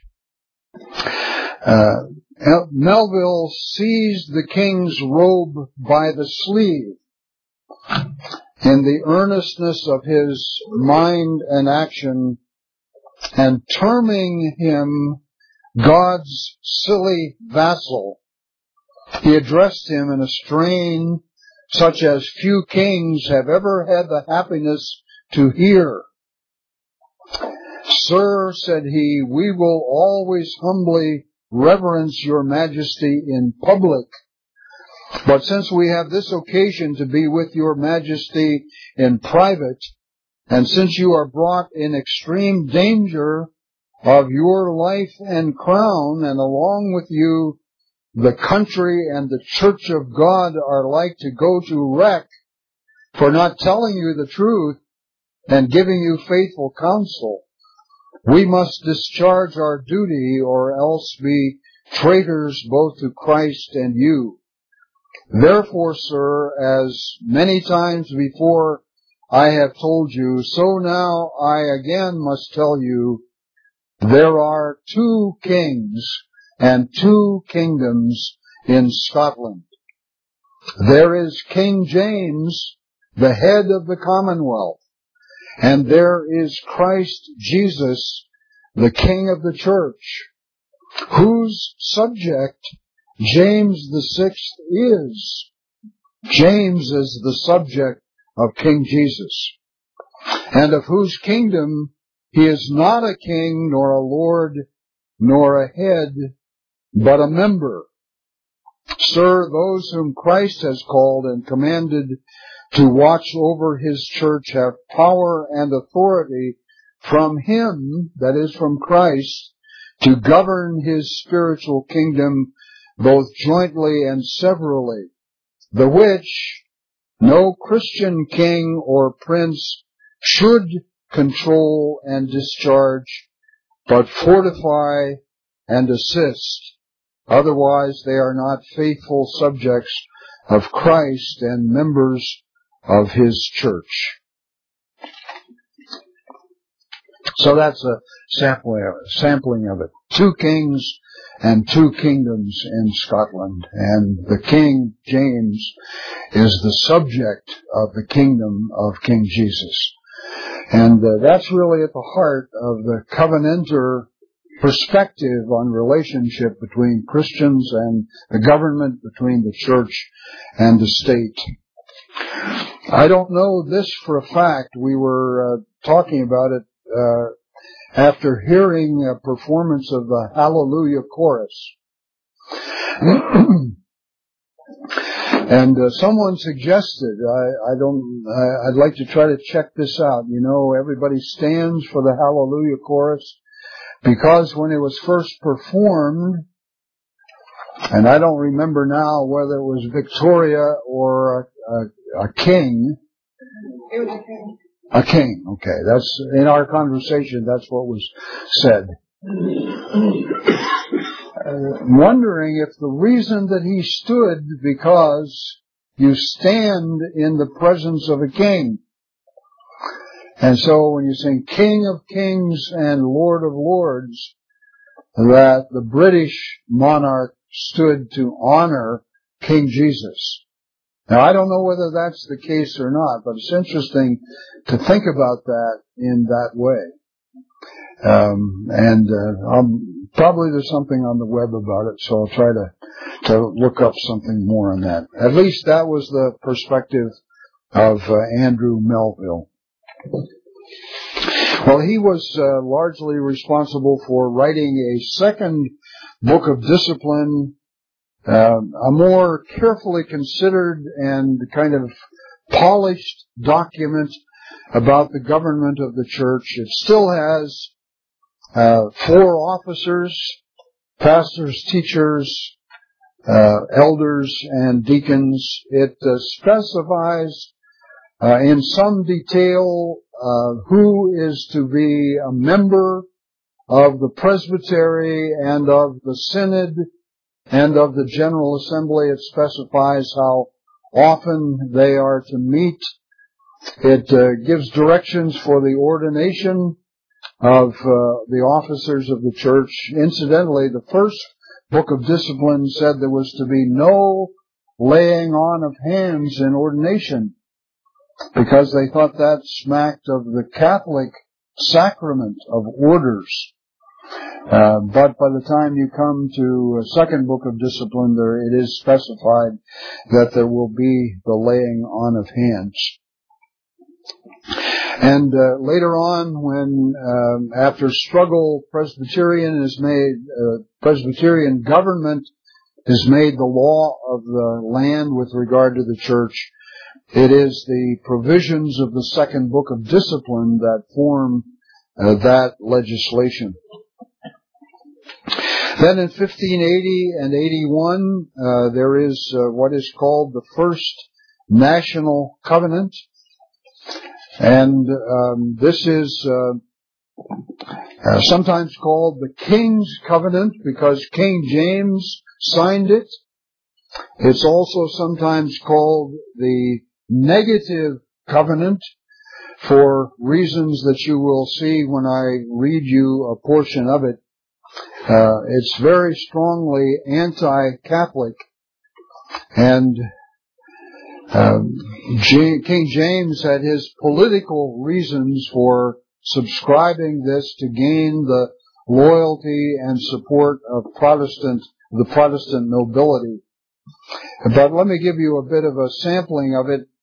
Melville seized the king's robe by the sleeve in the earnestness of his mind and action, and terming him God's silly vassal, he addressed him in a strain such as few kings have ever had the happiness to hear. "Sir," said he, "we will always humbly reverence your majesty in public. But since we have this occasion to be with your majesty in private, and since you are brought in extreme danger of your life and crown, and along with you the country and the church of God are like to go to wreck for not telling you the truth and giving you faithful counsel, we must discharge our duty or else be traitors both to Christ and you. Therefore, sir, as many times before I have told you, so now I again must tell you, there are 2 kings and 2 kingdoms in Scotland. There is King James, the head of the Commonwealth, and there is Christ Jesus, the King of the Church, whose subject James the Sixth is. James is the subject of King Jesus, and of whose kingdom he is not a king, nor a lord, nor a head, but a member. Sir, those whom Christ has called and commanded to watch over his church have power and authority from him, that is from Christ, to govern his spiritual kingdom both jointly and severally, the which no Christian king or prince should control and discharge, but fortify and assist. Otherwise they are not faithful subjects of Christ and members of his church. So that's a sampling of it. 2 kings and 2 kingdoms in Scotland, and the King James is the subject of the kingdom of King Jesus. And that's really at the heart of the Covenanter perspective on relationship between Christians and the government, between the church and the state. I don't know this for a fact. We were talking about it after hearing a performance of the Hallelujah Chorus. And someone suggested, I'd like to try to check this out. You know, everybody stands for the Hallelujah Chorus because when it was first performed, and I don't remember now whether it was Victoria or a king. It was a king. A king, okay. That's, in our conversation, that's what was said. Wondering if the reason that he stood because you stand in the presence of a king. And so when you sing King of Kings and Lord of Lords, that the British monarch stood to honor King Jesus. Now, I don't know whether that's the case or not, but it's interesting to think about that in that way. Probably there's something on the web about it, so I'll try to look up something more on that. At least that was the perspective of Andrew Melville. Well, he was largely responsible for writing a second book of discipline, a more carefully considered and kind of polished document about the government of the church. It still has 4 officers, pastors, teachers, elders, and deacons. It specifies in some detail who is to be a member of the presbytery and of the synod and of the General Assembly. It specifies how often they are to meet. It gives directions for the ordination of the officers of the church. Incidentally, the first book of discipline said there was to be no laying on of hands in ordination because they thought that smacked of the Catholic sacrament of orders. But by the time you come to a second book of discipline, it is specified that there will be the laying on of hands. And later on, when after struggle, Presbyterian government is made the law of the land with regard to the church, it is the provisions of the second book of discipline that form that legislation. Then in 1580 and 81, there is what is called the First National Covenant. And this is sometimes called the King's Covenant because King James signed it. It's also sometimes called the Negative Covenant for reasons that you will see when I read you a portion of it. It's very strongly anti-Catholic, and King James had his political reasons for subscribing this to gain the loyalty and support of the Protestant nobility. But let me give you a bit of a sampling of it.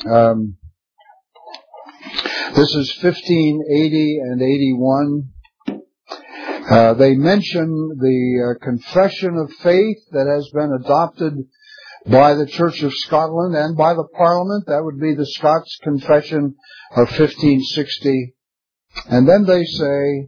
This is 1580 and 81. They mention the confession of faith that has been adopted by the Church of Scotland and by the Parliament. That would be the Scots Confession of 1560. And then they say,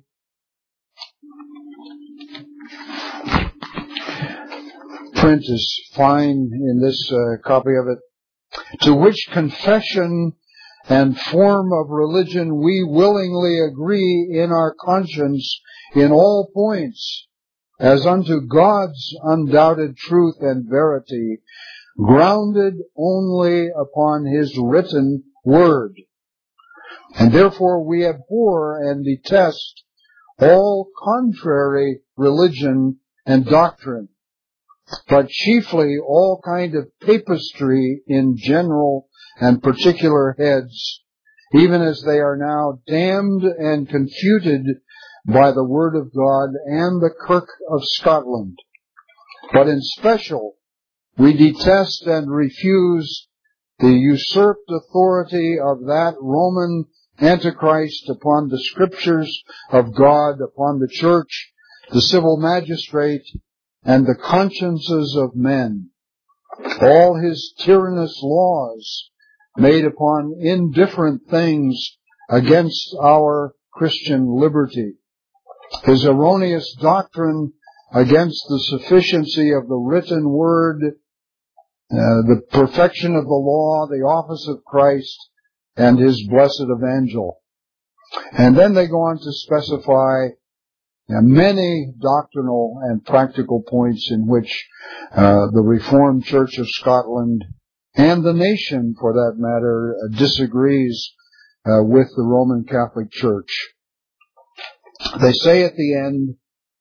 print is fine in this copy of it, to which confession and form of religion we willingly agree in our conscience in all points, as unto God's undoubted truth and verity, grounded only upon His written word. And therefore we abhor and detest all contrary religion and doctrine, but chiefly all kind of papistry in general and particular heads, even as they are now damned and confuted by the word of God and the Kirk of Scotland. But in special, we detest and refuse the usurped authority of that Roman Antichrist upon the Scriptures of God, upon the Church, the civil magistrate, and the consciences of men. all his tyrannous laws made upon indifferent things against our Christian liberty, his erroneous doctrine against the sufficiency of the written word, the perfection of the law, the office of Christ, and his blessed evangel. And then they go on to specify many doctrinal and practical points in which the Reformed Church of Scotland and the nation, for that matter, disagrees with the Roman Catholic Church. They say at the end,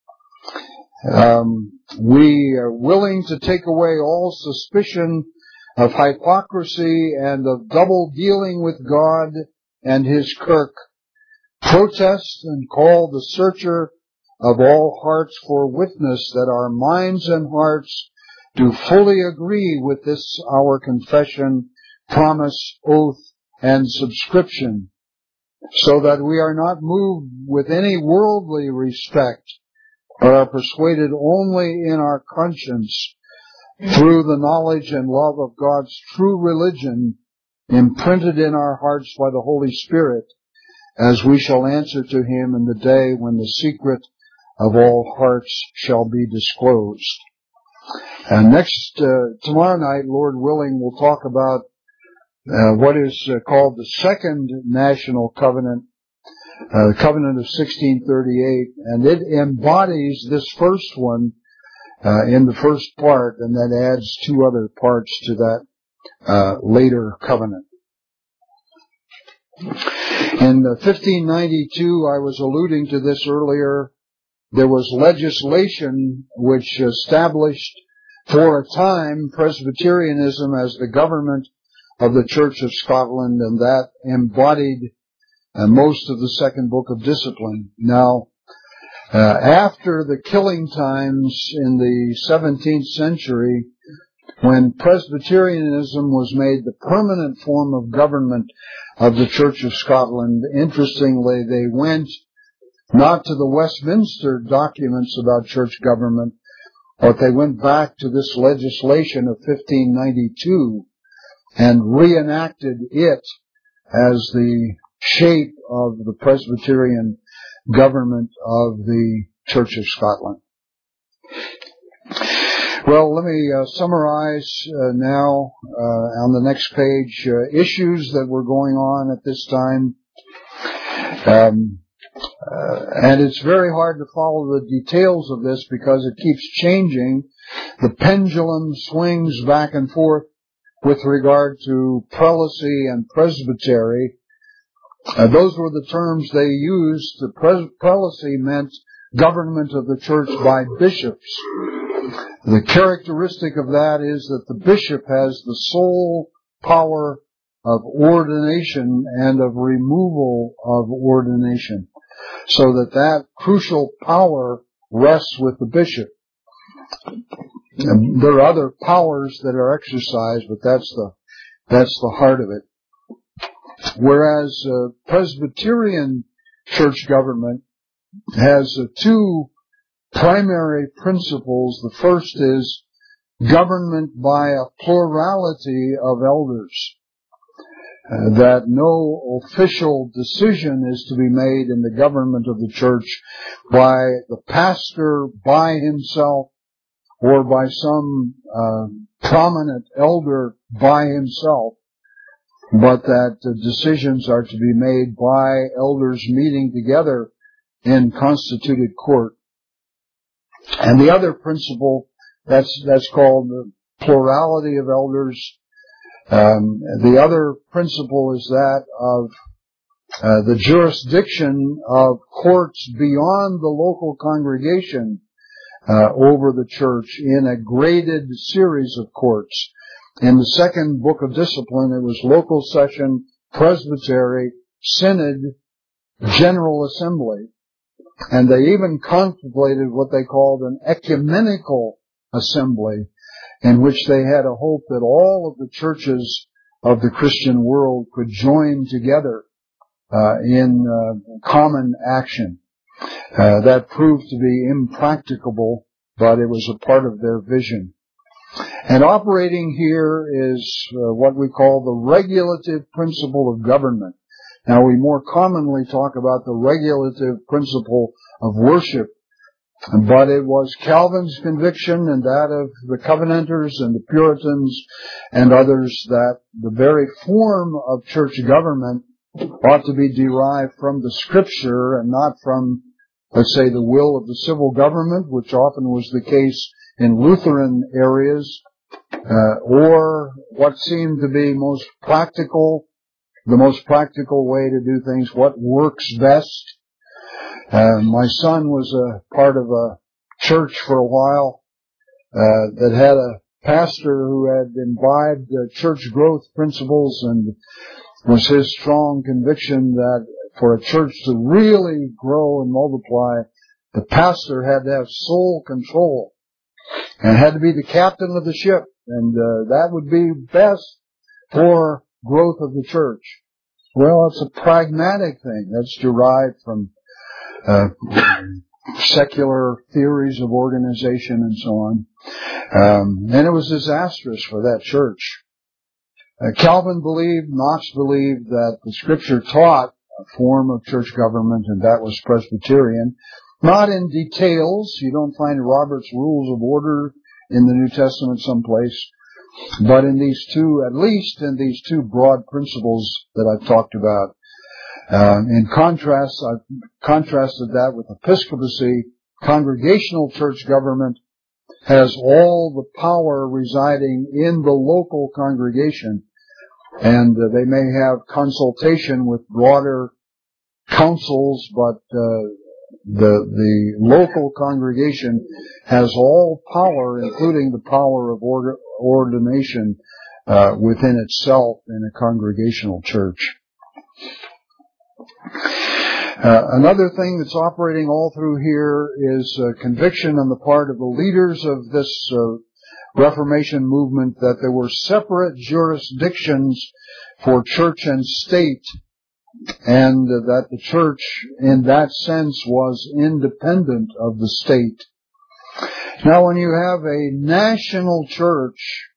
we are willing to take away all suspicion of hypocrisy and of double dealing with God and His Kirk, protest and call the Searcher of all hearts for witness that our minds and hearts do fully agree with this our confession, promise, oath, and subscription, so that we are not moved with any worldly respect, but are persuaded only in our conscience through the knowledge and love of God's true religion, imprinted in our hearts by the Holy Spirit, as we shall answer to Him in the day when the secret of all hearts shall be disclosed. And tomorrow night, Lord willing, we'll talk about what is called the Second National Covenant, the Covenant of 1638, and it embodies this first one in the first part, and then adds two other parts to that later covenant. In 1592, I was alluding to this earlier, there was legislation which established for a time Presbyterianism as the government of the Church of Scotland, and that embodied most of the second book of discipline. Now, after the killing times in the 17th century, when Presbyterianism was made the permanent form of government of the Church of Scotland, interestingly, they went not to the Westminster documents about church government, but they went back to this legislation of 1592 and reenacted it as the shape of the Presbyterian government of the Church of Scotland. Well, let me summarize now on the next page issues that were going on at this time. And it's very hard to follow the details of this because it keeps changing. The pendulum swings back and forth with regard to prelacy and presbytery. Those were the terms they used. The prelacy meant government of the church by bishops. The characteristic of that is that the bishop has the sole power of ordination and of removal of ordination, so that crucial power rests with the bishop. And there are other powers that are exercised, but that's the heart of it. Whereas Presbyterian church government has two primary principles. The first is government by a plurality of elders. That no official decision is to be made in the government of the church by the pastor by himself or by some prominent elder by himself, but that decisions are to be made by elders meeting together in constituted court. And the other principle, that's called the plurality of elders. The other principle is that of the jurisdiction of courts beyond the local congregation over the church in a graded series of courts. In the second book of discipline, it was local session, presbytery, synod, general assembly. And they even contemplated what they called an ecumenical assembly, in which they had a hope that all of the churches of the Christian world could join together in common action. That proved to be impracticable, but it was a part of their vision. And operating here is what we call the regulative principle of government. Now, we more commonly talk about the regulative principle of worship, but it was Calvin's conviction and that of the Covenanters and the Puritans and others that the very form of church government ought to be derived from the Scripture and not from, let's say, the will of the civil government, which often was the case in Lutheran areas, or what seemed to be most practical, the most practical way to do things, what works best. My son was a part of a church for a while that had a pastor who had imbibed church growth principles, and was his strong conviction that for a church to really grow and multiply, the pastor had to have sole control and had to be the captain of the ship, and that would be best for growth of the church. Well, it's a pragmatic thing that's derived from secular theories of organization and so on. And it was disastrous for that church. Calvin believed, Knox believed that the Scripture taught a form of church government, and that was Presbyterian. Not in details. You don't find Robert's Rules of Order in the New Testament someplace. But in these two, at least in these two broad principles that I've talked about. In contrast, I've contrasted that with episcopacy. Congregational church government has all the power residing in the local congregation, and they may have consultation with broader councils, but the local congregation has all power, including the power of ordination within itself in a congregational church. Another thing that's operating all through here is conviction on the part of the leaders of this Reformation movement that there were separate jurisdictions for church and state, and that the church in that sense was independent of the state. Now, when you have a national church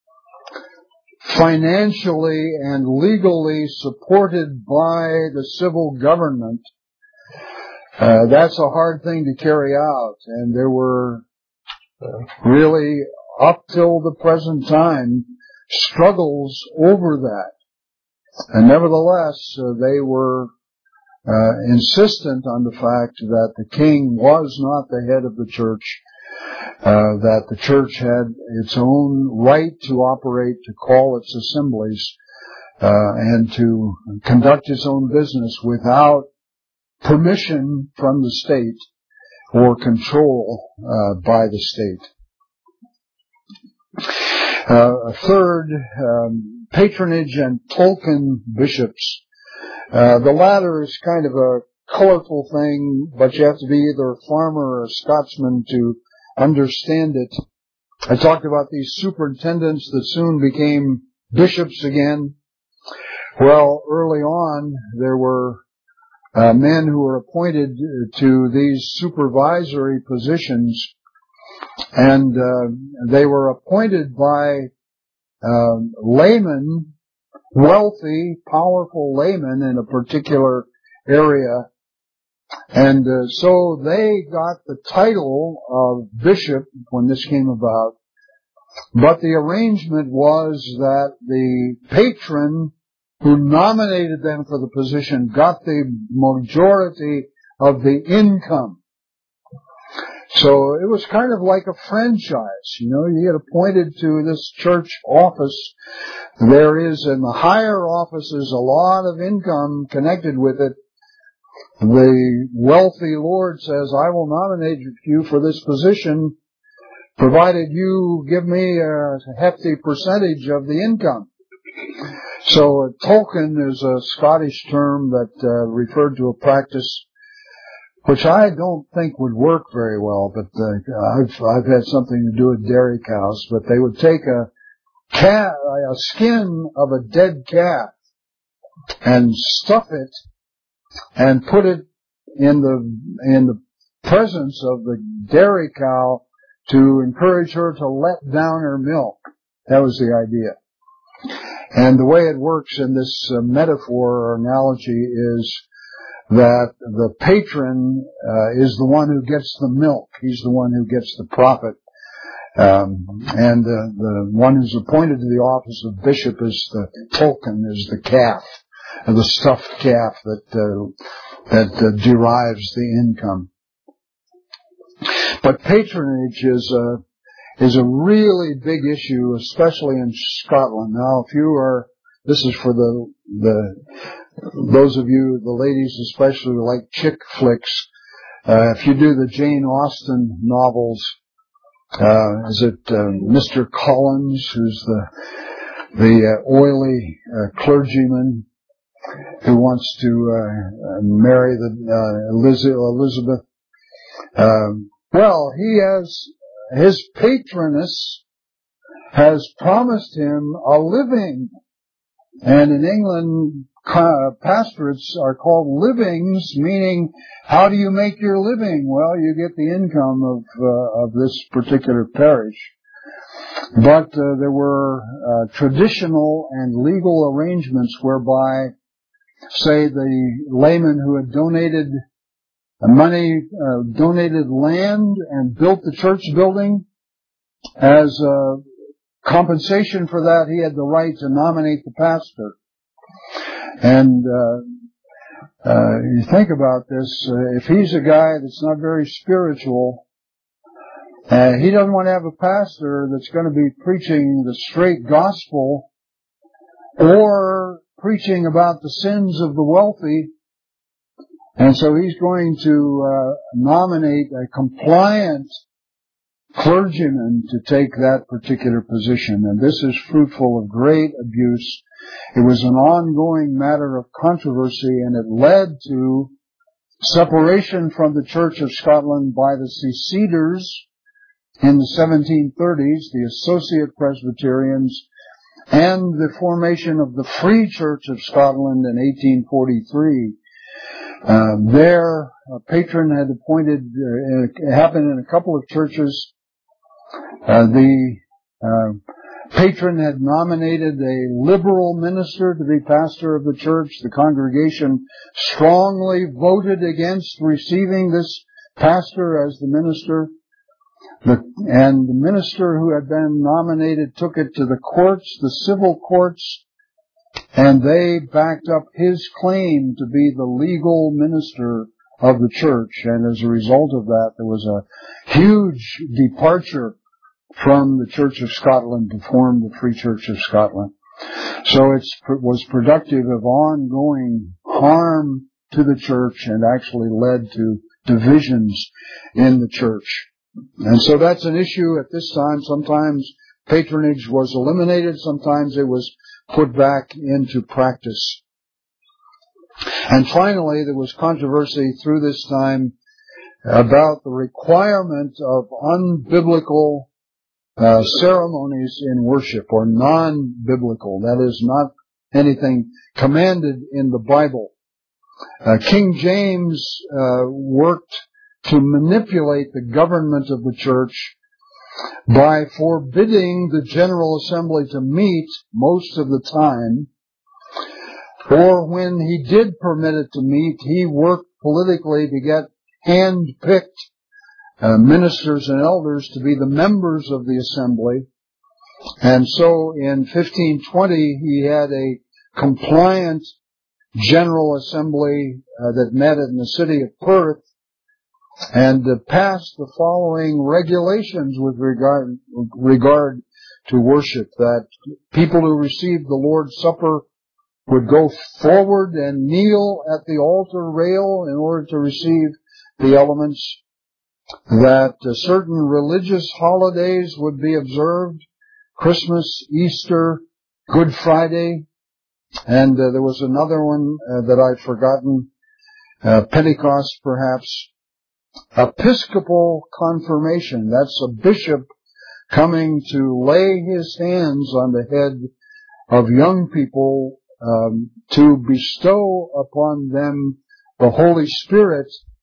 financially and legally supported by the civil government, that's a hard thing to carry out. And there were really, up till the present time, struggles over that. And nevertheless, they were insistent on the fact that the king was not the head of the church, that the church had its own right to operate, to call its assemblies, and to conduct its own business without permission from the state or control by the state. Third, patronage and token bishops. The latter is kind of a colorful thing, but you have to be either a farmer or a Scotsman to understand it. I talked about these superintendents that soon became bishops again. Well, early on, there were men who were appointed to these supervisory positions, and they were appointed by laymen, wealthy, powerful laymen in a particular area. And so they got the title of bishop when this came about. But the arrangement was that the patron who nominated them for the position got the majority of the income. So it was kind of like a franchise. You know, you get appointed to this church office. There is in the higher offices a lot of income connected with it. The wealthy lord says, I will nominate you for this position, provided you give me a hefty percentage of the income. So a token is a Scottish term that referred to a practice which I don't think would work very well, but I've had something to do with dairy cows. But they would take a skin of a dead calf and stuff it and put it in the presence of the dairy cow to encourage her to let down her milk. That was the idea. And the way it works in this metaphor or analogy is that the patron is the one who gets the milk. He's the one who gets the profit. And the one who's appointed to the office of bishop is the tolkien, is the calf, the stuffed calf that derives the income. But patronage is a really big issue, especially in Scotland. Now, this is for those of you, the ladies especially, who like chick flicks. If you do the Jane Austen novels, is it Mr. Collins, who's the oily clergyman who wants to marry Elizabeth? Well, his patroness has promised him a living. And in England, pastorates are called livings, meaning, how do you make your living? Well, you get the income of this particular parish. But there were traditional and legal arrangements whereby, say, the layman who had donated money, donated land and built the church building, as compensation for that, he had the right to nominate the pastor. And you think about this, if he's a guy that's not very spiritual, he doesn't want to have a pastor that's going to be preaching the straight gospel or preaching about the sins of the wealthy. And so he's going to nominate a compliant clergyman to take that particular position. And this is fruitful of great abuse. It was an ongoing matter of controversy, and it led to separation from the Church of Scotland by the Seceders in the 1730s, the Associate Presbyterians, and the formation of the Free Church of Scotland in 1843. Their patron had appointed, it happened in a couple of churches. The patron had nominated a liberal minister to be pastor of the church. The congregation strongly voted against receiving this pastor as the minister. And the minister who had been nominated took it to the courts, the civil courts, and they backed up his claim to be the legal minister of the church. And as a result of that, there was a huge departure from the Church of Scotland to form the Free Church of Scotland. So it was productive of ongoing harm to the church and actually led to divisions in the church. And so that's an issue at this time. Sometimes patronage was eliminated, sometimes it was put back into practice. And finally, there was controversy through this time about the requirement of unbiblical ceremonies in worship, or non-biblical. That is, not anything commanded in the Bible. King James worked to manipulate the government of the church by forbidding the General Assembly to meet most of the time, or when he did permit it to meet, he worked politically to get hand-picked ministers and elders to be the members of the assembly. And so in 1520 he had a compliant General Assembly that met in the city of Perth, and passed the following regulations with regard to worship: that people who received the Lord's Supper would go forward and kneel at the altar rail in order to receive the elements, that certain religious holidays would be observed: Christmas, Easter, Good Friday, and there was another one that I'd forgotten, Pentecost perhaps. Episcopal confirmation, that's a bishop coming to lay his hands on the head of young people to bestow upon them the Holy Spirit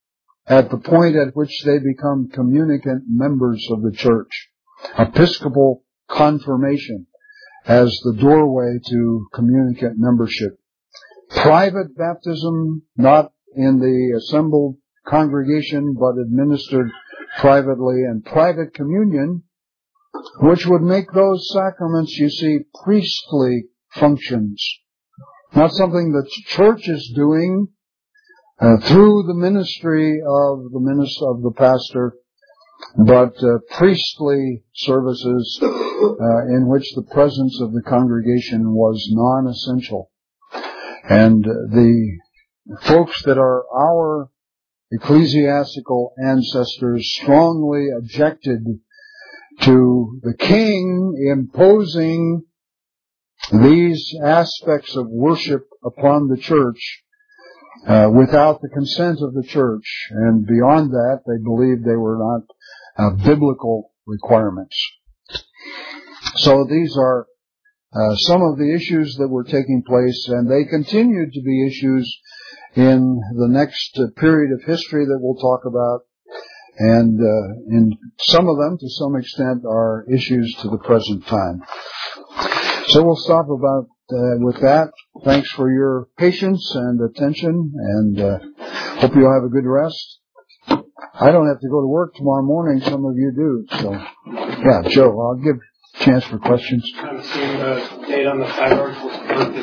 at the point at which they become communicant members of the church. Episcopal confirmation as the doorway to communicant membership. Private baptism, not in the assembled congregation, but administered privately, and private communion, which would make those sacraments, you see, priestly functions. Not something that the church is doing through the ministry of the pastor, but priestly services in which the presence of the congregation was non-essential. And the folks that are our ecclesiastical ancestors strongly objected to the king imposing these aspects of worship upon the church without the consent of the church. And beyond that, they believed they were not biblical requirements. So these are some of the issues that were taking place, and they continued to be issues in the next period of history that we'll talk about. And in some of them, to some extent, are issues to the present time. So we'll stop with that. Thanks for your patience and attention, and hope you'll have a good rest. I don't have to go to work tomorrow morning. Some of you do. So, yeah, Joe, I'll give a chance for questions. I'm seeing the date on the fireworks was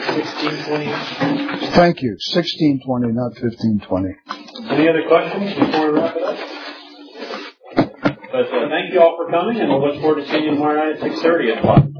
1620. Thank you. 1620, not 1520. Any other questions before we wrap it up? But thank you all for coming, and we'll look forward to seeing you tomorrow night at 6:30 o'clock.